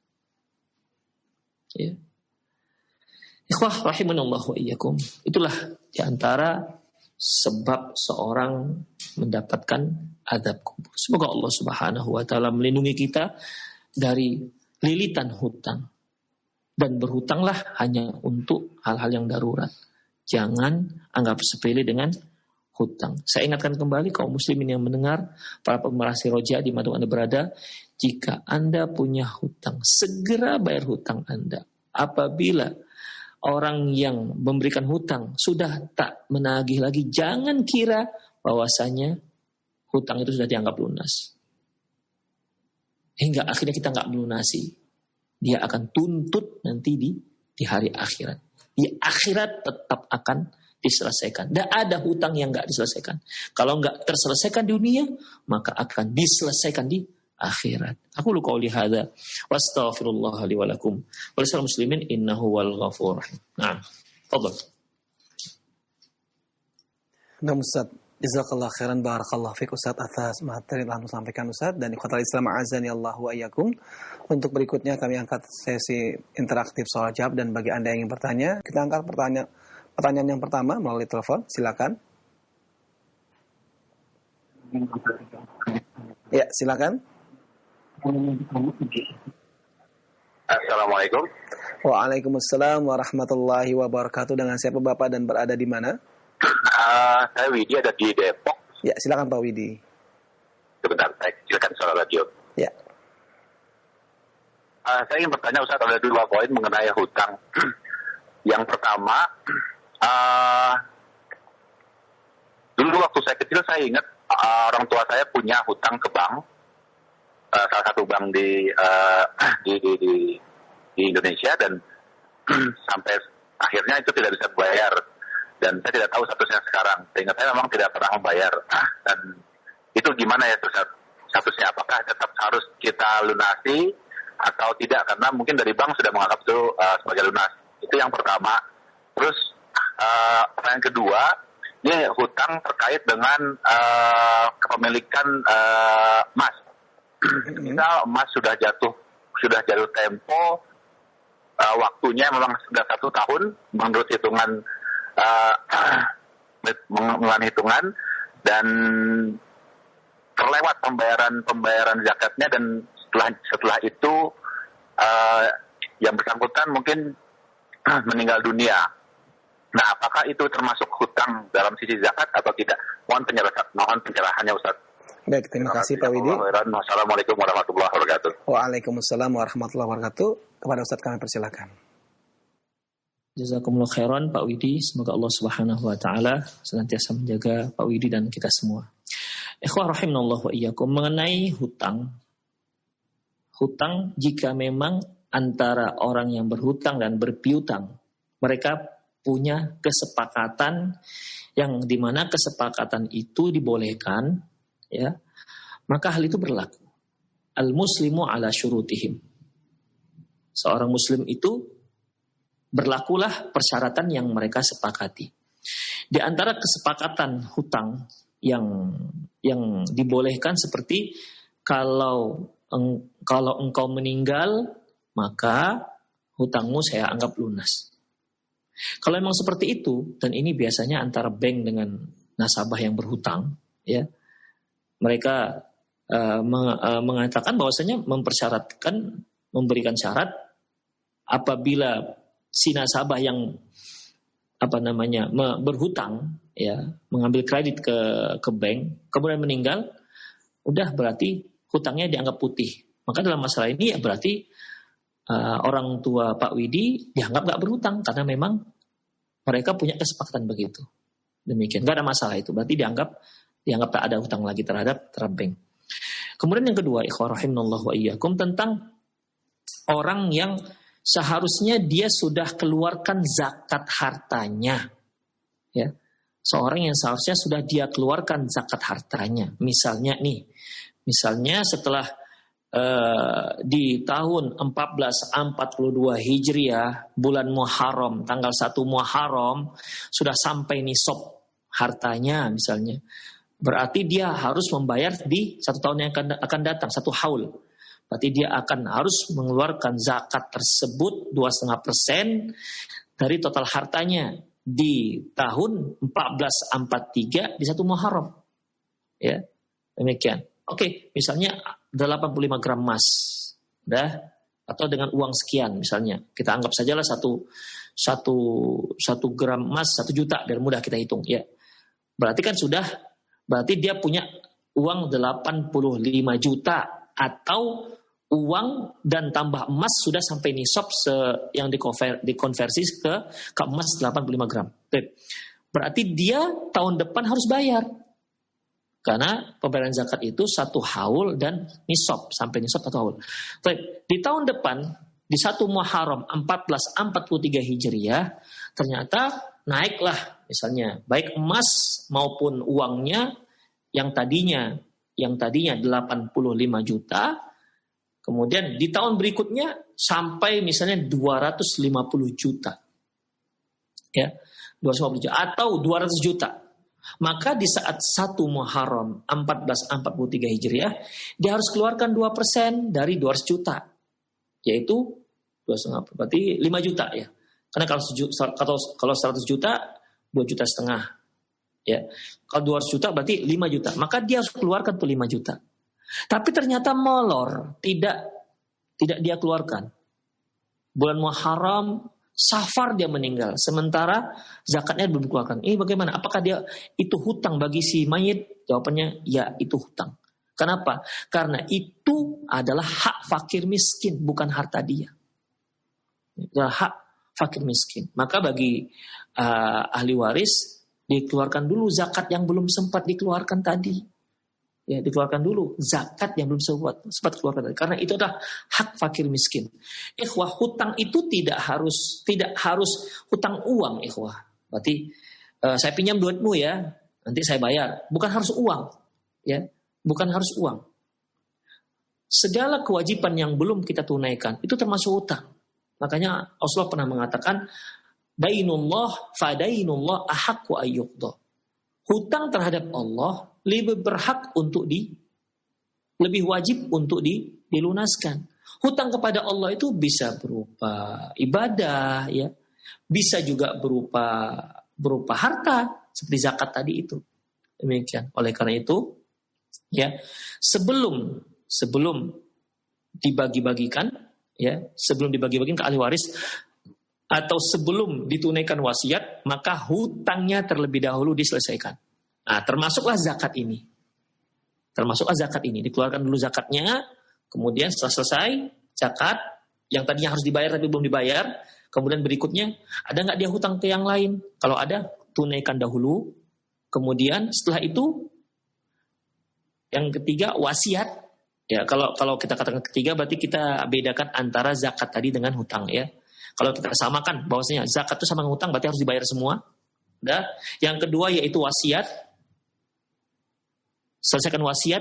Ya. Ikhwah rahimanallahu iyyakum. Itulah diantara sebab seorang mendapatkan azab kubur. Semoga Allah Subhanahu wa taala melindungi kita dari lilitan hutang. Dan berhutanglah hanya untuk hal-hal yang darurat. Jangan anggap sepele dengan hutang. Saya ingatkan kembali kaum muslimin yang mendengar, para pemerhati roja di mana Anda berada, jika Anda punya hutang, segera bayar hutang Anda. Apabila orang yang memberikan hutang sudah tak menagih lagi, jangan kira bahwasanya hutang itu sudah dianggap lunas. Hingga akhirnya kita nggak melunasi. Dia akan tuntut nanti di di hari akhirat. Di akhirat tetap akan diselesaikan. Tidak ada hutang yang nggak diselesaikan. Kalau nggak terselesaikan di dunia, maka akan diselesaikan di akhirat. Aku lu qauli hadza wastaghfirullah li wa lakum wa lisal muslimin innahu wal ghafur rahim. Nah, tafadhal. Nah, Ustaz, jazakallah khairan, barakallahu fiik Ustaz atas materi yang telah disampaikan Ustaz, dan ikhwatal Islam azani Allah wa iyyakum. Untuk berikutnya kami angkat sesi interaktif soal jawab, dan bagi Anda yang ingin bertanya, kita angkat pertanyaan Pertanyaan yang pertama melalui telepon, silakan. Ya, silakan. Assalamualaikum. Waalaikumsalam warahmatullahi wabarakatuh. Dengan siapa Bapak dan berada di mana? Uh, saya Widi, ada di Depok. Ya, silakan Pak Widi. Sebentar, saya silakan suara radio. Ya. Uh, saya ingin bertanya Ustaz, ada dua poin mengenai hutang. Yang pertama, Uh, dulu waktu saya kecil saya ingat uh, orang tua saya punya hutang ke bank, uh, salah satu bank di, uh, di, di, di, di Indonesia, dan sampai akhirnya itu tidak bisa dibayar, dan saya tidak tahu statusnya sekarang, sehingga saya memang tidak pernah membayar. Dan itu gimana ya statusnya, apakah tetap harus kita lunasi atau tidak, karena mungkin dari bank sudah menganggap itu uh, sebagai lunas. Itu yang pertama. Terus Uh, yang kedua, ini hutang terkait dengan uh, kepemilikan uh, emas. Misal emas sudah jatuh, sudah jatuh tempo, uh, waktunya memang sudah satu tahun menurut hitungan, uh, mengenai hitungan, dan terlewat pembayaran pembayaran zakatnya, dan setelah setelah itu uh, yang bersangkutan mungkin uh, meninggal dunia. Nah, apakah itu termasuk hutang dalam sisi zakat atau tidak? Mohon penjelasan, mohon pencerahannya Ustaz. Baik, terima kasih Pak Widi. Wassalamualaikum warahmatullahi wabarakatuh. Waalaikumsalam warahmatullahi wabarakatuh. Kepada Ustaz kami persilakan. Jazakumullah khairan Pak Widi. Semoga Allah Subhanahu wa taala senantiasa menjaga Pak Widi dan kita semua. Ikhwah rahimanallahu wa iyyakum, mengenai hutang. Hutang jika memang antara orang yang berhutang dan berpiutang, mereka punya kesepakatan yang dimana kesepakatan itu dibolehkan, ya, maka hal itu berlaku. Al muslimu ala syurutihim. Seorang muslim itu berlakulah persyaratan yang mereka sepakati. Di antara kesepakatan hutang yang yang dibolehkan seperti kalau eng, kalau engkau meninggal, maka hutangmu saya anggap lunas. Kalau memang seperti itu, dan ini biasanya antara bank dengan nasabah yang berhutang, ya, mereka uh, meng, uh, mengatakan bahwasanya mempersyaratkan, memberikan syarat apabila si nasabah yang apa namanya me, berhutang, ya, mengambil kredit ke ke bank, kemudian meninggal, udah berarti hutangnya dianggap putih. Maka dalam masalah ini ya berarti Uh, orang tua Pak Widi dianggap gak berhutang karena memang mereka punya kesepakatan begitu. Demikian, gak ada masalah itu. Berarti dianggap dianggap tak ada hutang lagi terhadap terhadap bank. Kemudian yang kedua, ikhwah rahimallahu wa iyyakum, tentang orang yang seharusnya dia sudah keluarkan zakat hartanya. Ya. Seorang yang seharusnya sudah dia keluarkan zakat hartanya. Misalnya nih, misalnya setelah Uh, di tahun seribu empat ratus empat puluh dua Hijriah, bulan Muharram, tanggal satu Muharram, sudah sampai nisab hartanya misalnya. Berarti dia harus membayar di satu tahun yang akan, akan datang, satu haul. Berarti dia akan harus mengeluarkan zakat tersebut dua koma lima persen dari total hartanya di tahun seribu empat ratus empat puluh tiga di satu Muharram. Ya, demikian. Oke, misalnya delapan puluh lima gram emas, dah, atau dengan uang sekian misalnya, kita anggap sajalah satu satu satu gram emas satu juta, biar mudah kita hitung, ya. Berarti kan sudah, berarti dia punya uang delapan puluh lima juta, atau uang dan tambah emas sudah sampai nisab se yang dikonver, dikonversi ke ke emas delapan puluh lima gram. Berarti dia tahun depan harus bayar. Karena pembayaran zakat itu satu haul dan nisab, sampai nisab satu haul. Di tahun depan, di satu Muharram seribu empat ratus empat puluh tiga Hijriah, ternyata naiklah misalnya baik emas maupun uangnya yang tadinya yang tadinya delapan puluh lima juta, kemudian di tahun berikutnya sampai misalnya dua ratus lima puluh juta. Ya, dua ratus lima puluh juta atau dua ratus juta. Maka di saat satu Muharram seribu empat ratus empat puluh tiga Hijriah, dia harus keluarkan dua persen dari dua ratus juta, yaitu dua koma lima, berarti lima juta ya. Karena kalau kalau kalau seratus juta dua juta setengah. Ya. Kalau dua ratus juta berarti lima juta. Maka dia harus keluarkan tuh lima juta. Tapi ternyata molor, tidak tidak dia keluarkan. Bulan Muharram, Safar dia meninggal, sementara zakatnya belum dikeluarkan. Ini bagaimana? Apakah dia itu hutang bagi si mayit? Jawabannya ya, itu hutang. Kenapa? Karena itu adalah hak fakir miskin, bukan harta dia. Adalah hak fakir miskin. Maka bagi uh, ahli waris dikeluarkan dulu zakat yang belum sempat dikeluarkan tadi. Ya, dikeluarkan dulu zakat yang belum sempat sempat keluarkan tadi. Karena itu adalah hak fakir miskin. Ikhwah, hutang itu tidak harus tidak harus hutang uang, ikhwah. Berarti uh, saya pinjam duitmu ya, nanti saya bayar. Bukan harus uang, ya. Bukan harus uang. Segala kewajiban yang belum kita tunaikan itu termasuk hutang. Makanya Rasulullah pernah mengatakan, dainullah fadainullah ahaqqu ayyuqda. Hutang terhadap Allah lebih berhak untuk di lebih wajib untuk di, dilunaskan. Hutang kepada Allah itu bisa berupa ibadah, ya. Bisa juga berupa berupa harta seperti zakat tadi itu. Demikian. Oleh karena itu, ya, sebelum sebelum dibagi-bagikan, ya, sebelum dibagi-bagikan ke ahli waris atau sebelum ditunaikan wasiat, maka hutangnya terlebih dahulu diselesaikan. Nah, termasuklah zakat ini. Termasuklah zakat ini. Dikeluarkan dulu zakatnya, kemudian setelah selesai zakat, yang tadinya harus dibayar tapi belum dibayar, kemudian berikutnya, ada nggak dia hutang ke yang lain? Kalau ada, tunaikan dahulu. Kemudian setelah itu, yang ketiga, wasiat. Ya, kalau kalau kita katakan ketiga, berarti kita bedakan antara zakat tadi dengan hutang, ya. Kalau kita samakan bahwasanya zakat itu sama hutang berarti harus dibayar semua. Udah. Yang kedua yaitu wasiat. Selesaikan wasiat.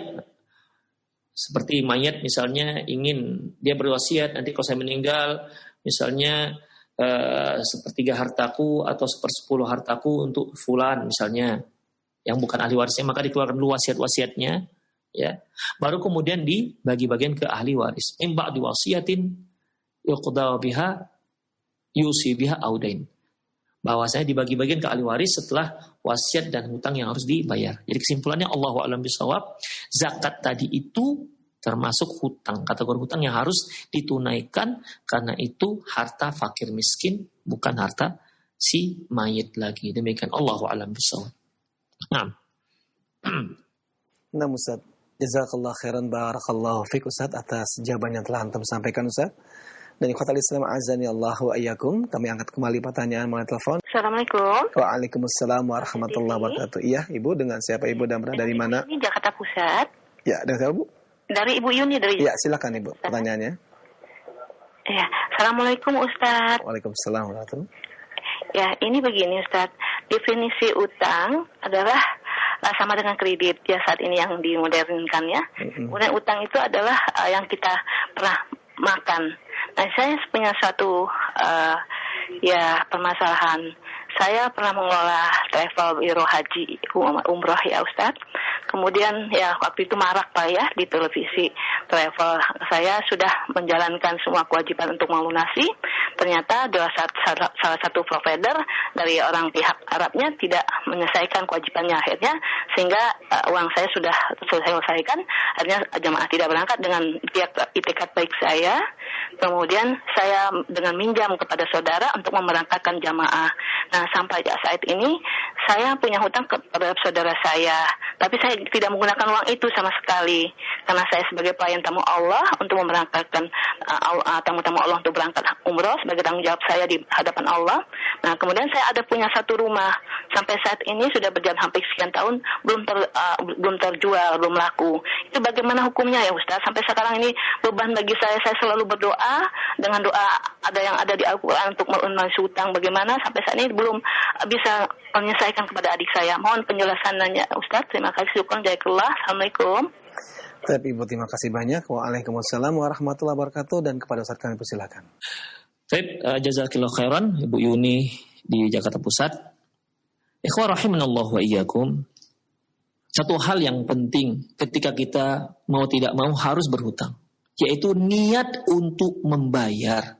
Seperti mayat misalnya ingin dia berwasiat nanti kalau saya meninggal misalnya eh, sepertiga hartaku atau sepersepuluh hartaku untuk fulan misalnya yang bukan ahli warisnya, maka dikeluarkan dulu wasiat-wasiatnya. ya. Baru kemudian dibagi-bagian ke ahli waris. Imba' diwasiyatin yuqda biha yusi biha audain. Bahwasanya dibagi-bagian ke ahli waris setelah wasiat dan hutang yang harus dibayar. Jadi kesimpulannya Allahu a'lam bishawab, zakat tadi itu termasuk hutang, kategori hutang yang harus ditunaikan karena itu harta fakir miskin, bukan harta si mayit lagi. Demikian Allahu a'lam bishawab. Nah. Nah Ustaz, jazakallah khairan barakallahu fiik Ustaz atas jawaban yang telah antum sampaikan Ustaz. Dan ikhwatal Islam azani Allah wa iyyakum. Kami angkat kembali pertanyaan melalui telepon. Assalamualaikum. Waalaikumsalam warahmatullahi wabarakatuh. Iya, Ibu, dengan siapa Ibu dan berada di mana? Ini Jakarta Pusat. Ya, dengan siapa Bu? Dari Ibu Yuni dari. Ya, silakan Ibu pertanyaannya. Ya, Assalamualaikum Ustaz. Waalaikumsalam warahmatullahi. Ya, ini begini Ustaz. Definisi utang adalah uh, sama dengan kredit ya saat ini yang dimodernkan ya. Mm-hmm. Kemudian utang itu adalah uh, yang kita pernah makan. Nah, saya punya suatu uh, ya permasalahan. Saya pernah mengelola travel biro haji umroh ya Ustaz. Kemudian ya waktu itu marak Pak ya di televisi travel. Saya sudah menjalankan semua kewajiban untuk melunasi. Ternyata adalah salah satu provider dari orang pihak Arabnya tidak menyelesaikan kewajibannya akhirnya. Sehingga uh, uang saya sudah selesai selesaikan. Akhirnya jamaah tidak berangkat dengan pihak itikat baik saya. Kemudian saya dengan minjam kepada saudara untuk memberangkatkan jamaah. Nah, sampai saat ini saya punya hutang kepada saudara saya. Tapi saya tidak menggunakan uang itu sama sekali. Karena saya sebagai pelayan tamu Allah untuk memberangkatkan uh, tamu-tamu Allah untuk berangkat umroh sebagai tanggung jawab saya di hadapan Allah. Nah, kemudian saya ada punya satu rumah. Sampai saat ini sudah berjalan hampir sekian tahun belum ter, uh, belum terjual, belum laku. Itu bagaimana hukumnya ya Ustaz? Sampai sekarang ini beban bagi saya, saya selalu berdoa dengan doa ada yang ada di Al-Quran untuk melunasi hutang. Bagaimana sampai saat ini belum bisa menyelesaikan kepada adik saya. Mohon penjelasannya Ustaz. Terima kasih. Syukran jazakallah. Assalamualaikum. Baik Ibu, terima kasih banyak. Waalaikumsalam warahmatullahi wabarakatuh. Dan kepada Ustaz kami persilakan. Baik, uh, jazakallah khairan Ibu Yuni di Jakarta Pusat. Ikhwah rahimanallah wa iyyakum. Satu hal yang penting ketika kita mau tidak mau harus berhutang, yaitu niat untuk membayar.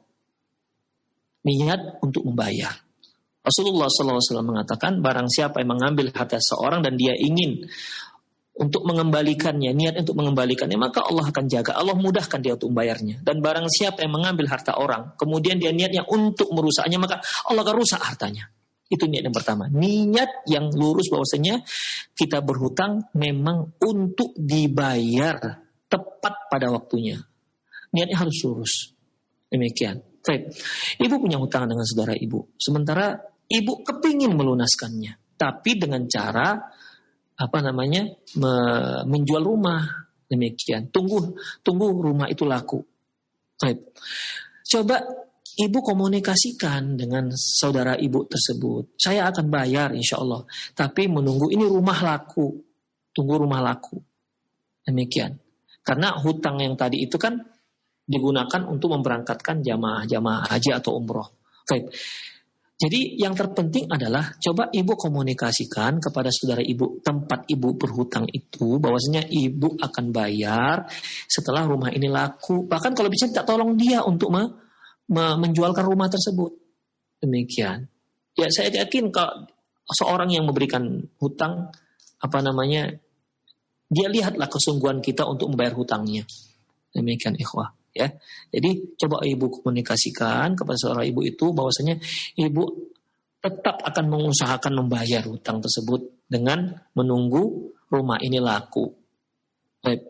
Niat untuk membayar. Rasulullah shallallahu alaihi wasallam mengatakan, barang siapa yang mengambil harta seorang dan dia ingin untuk mengembalikannya, niat untuk mengembalikannya, maka Allah akan jaga, Allah mudahkan dia untuk membayarnya. Dan barang siapa yang mengambil harta orang, kemudian dia niatnya untuk merusaknya, maka Allah akan rusak hartanya. Itu niat yang pertama. Niat yang lurus bahwasanya kita berhutang memang untuk dibayar tepat pada waktunya. Niatnya harus lurus. Demikian. Baik. Ibu punya hutang dengan saudara ibu. Sementara ibu kepingin melunaskannya. Tapi dengan cara, apa namanya, me- menjual rumah. Demikian. Tunggu, tunggu rumah itu laku. Baik. Coba ibu komunikasikan dengan saudara ibu tersebut. Saya akan bayar insya Allah. Tapi menunggu ini rumah laku. Tunggu rumah laku. Demikian. Karena hutang yang tadi itu kan digunakan untuk memberangkatkan jamaah-jamaah haji atau umroh. Baik. Jadi yang terpenting adalah coba ibu komunikasikan kepada saudara ibu tempat ibu berhutang itu bahwasanya ibu akan bayar setelah rumah ini laku. Bahkan kalau bisa minta tolong dia untuk me- me- menjualkan rumah tersebut. Demikian. Ya saya yakin kalau seorang yang memberikan hutang apa namanya dia lihatlah kesungguhan kita untuk membayar hutangnya. Demikian ikhwah. Ya, jadi coba ibu komunikasikan kepada seorang ibu itu bahwasanya ibu tetap akan mengusahakan membayar hutang tersebut dengan menunggu rumah ini laku. Baik.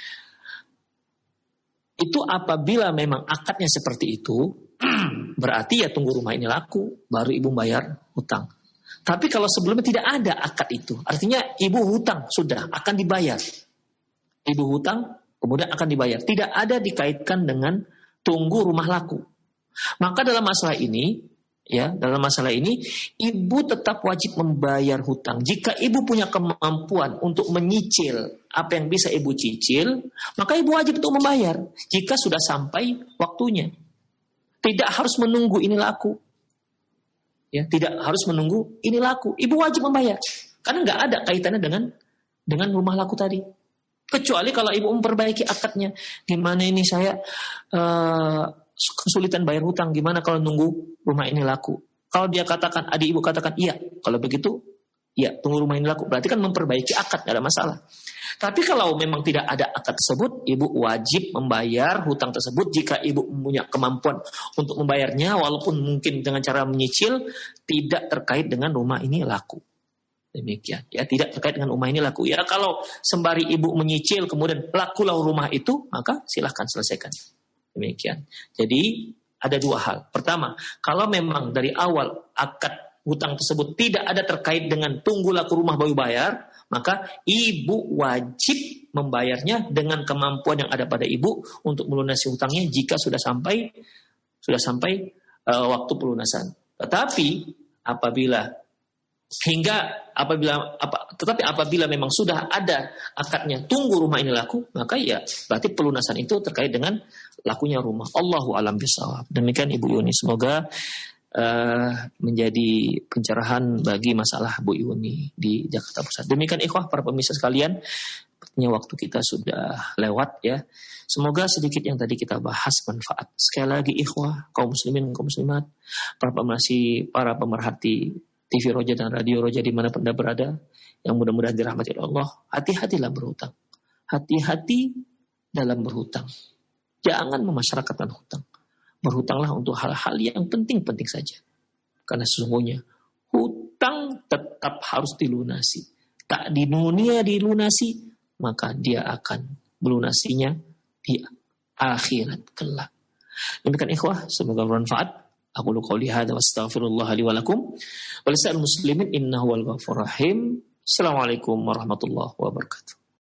Itu apabila memang akadnya seperti itu, berarti ya tunggu rumah ini laku, baru ibu bayar hutang. Tapi kalau sebelumnya tidak ada akad itu, artinya ibu hutang sudah akan dibayar. Ibu hutang kemudian akan dibayar. Tidak ada dikaitkan dengan tunggu rumah laku. Maka dalam masalah ini, ya, dalam masalah ini, ibu tetap wajib membayar hutang. Jika ibu punya kemampuan untuk menyicil apa yang bisa ibu cicil, maka ibu wajib untuk membayar. Jika sudah sampai waktunya, tidak harus menunggu ini laku. Ya, tidak harus menunggu ini laku. Ibu wajib membayar, karena nggak ada kaitannya dengan dengan rumah laku tadi. Kecuali kalau ibu memperbaiki akadnya. Gimana ini saya uh, kesulitan bayar hutang, gimana kalau nunggu rumah ini laku? Kalau dia katakan, adik ibu katakan iya, kalau begitu iya, tunggu rumah ini laku. Berarti kan memperbaiki akad, gak ada masalah. Tapi kalau memang tidak ada akad tersebut, ibu wajib membayar hutang tersebut jika ibu punya kemampuan untuk membayarnya, walaupun mungkin dengan cara menyicil, tidak terkait dengan rumah ini laku. Demikian, ya, tidak terkait dengan rumah ini laku. Ya, kalau sembari ibu menyicil kemudian lakulah rumah itu, maka silahkan selesaikan. Demikian. Jadi ada dua hal. Pertama, kalau memang dari awal akad hutang tersebut tidak ada terkait dengan tunggu laku rumah baru bayar, maka ibu wajib membayarnya dengan kemampuan yang ada pada ibu untuk melunasi hutangnya jika sudah sampai sudah sampai uh, waktu pelunasan. Tetapi apabila hingga apabila apa tetapi apabila memang sudah ada akadnya tunggu rumah ini laku, maka ya berarti pelunasan itu terkait dengan lakunya rumah. Allahu a'lam bishawab. Demikian Ibu Yuni, semoga Uh, menjadi pencerahan bagi masalah Bu Yuni di Jakarta Pusat. Demikian ikhwah para pemirsa sekalian, sepertinya waktu kita sudah lewat ya. Semoga sedikit yang tadi kita bahas manfaat. Sekali lagi ikhwah, kaum muslimin, kaum muslimat, para pemerhati, para pemerhati T V Roja dan Radio Roja dimanapun Anda berada, yang mudah-mudahan dirahmati Allah, hati-hatilah berhutang. Hati-hati dalam berhutang. Jangan memasyarakatkan hutang. Berhutanglah untuk hal-hal yang penting-penting saja. Karena sesungguhnya hutang tetap harus dilunasi. Tak di dunia dilunasi, maka dia akan melunasinya di akhirat kelak. Demikian ikhwah, semoga bermanfaat. Aku qouli hadza wa astaghfirullah li wa lakum wa lisa'il muslimin innahu wal ghafurur rahim. Assalamualaikum warahmatullahi wabarakatuh.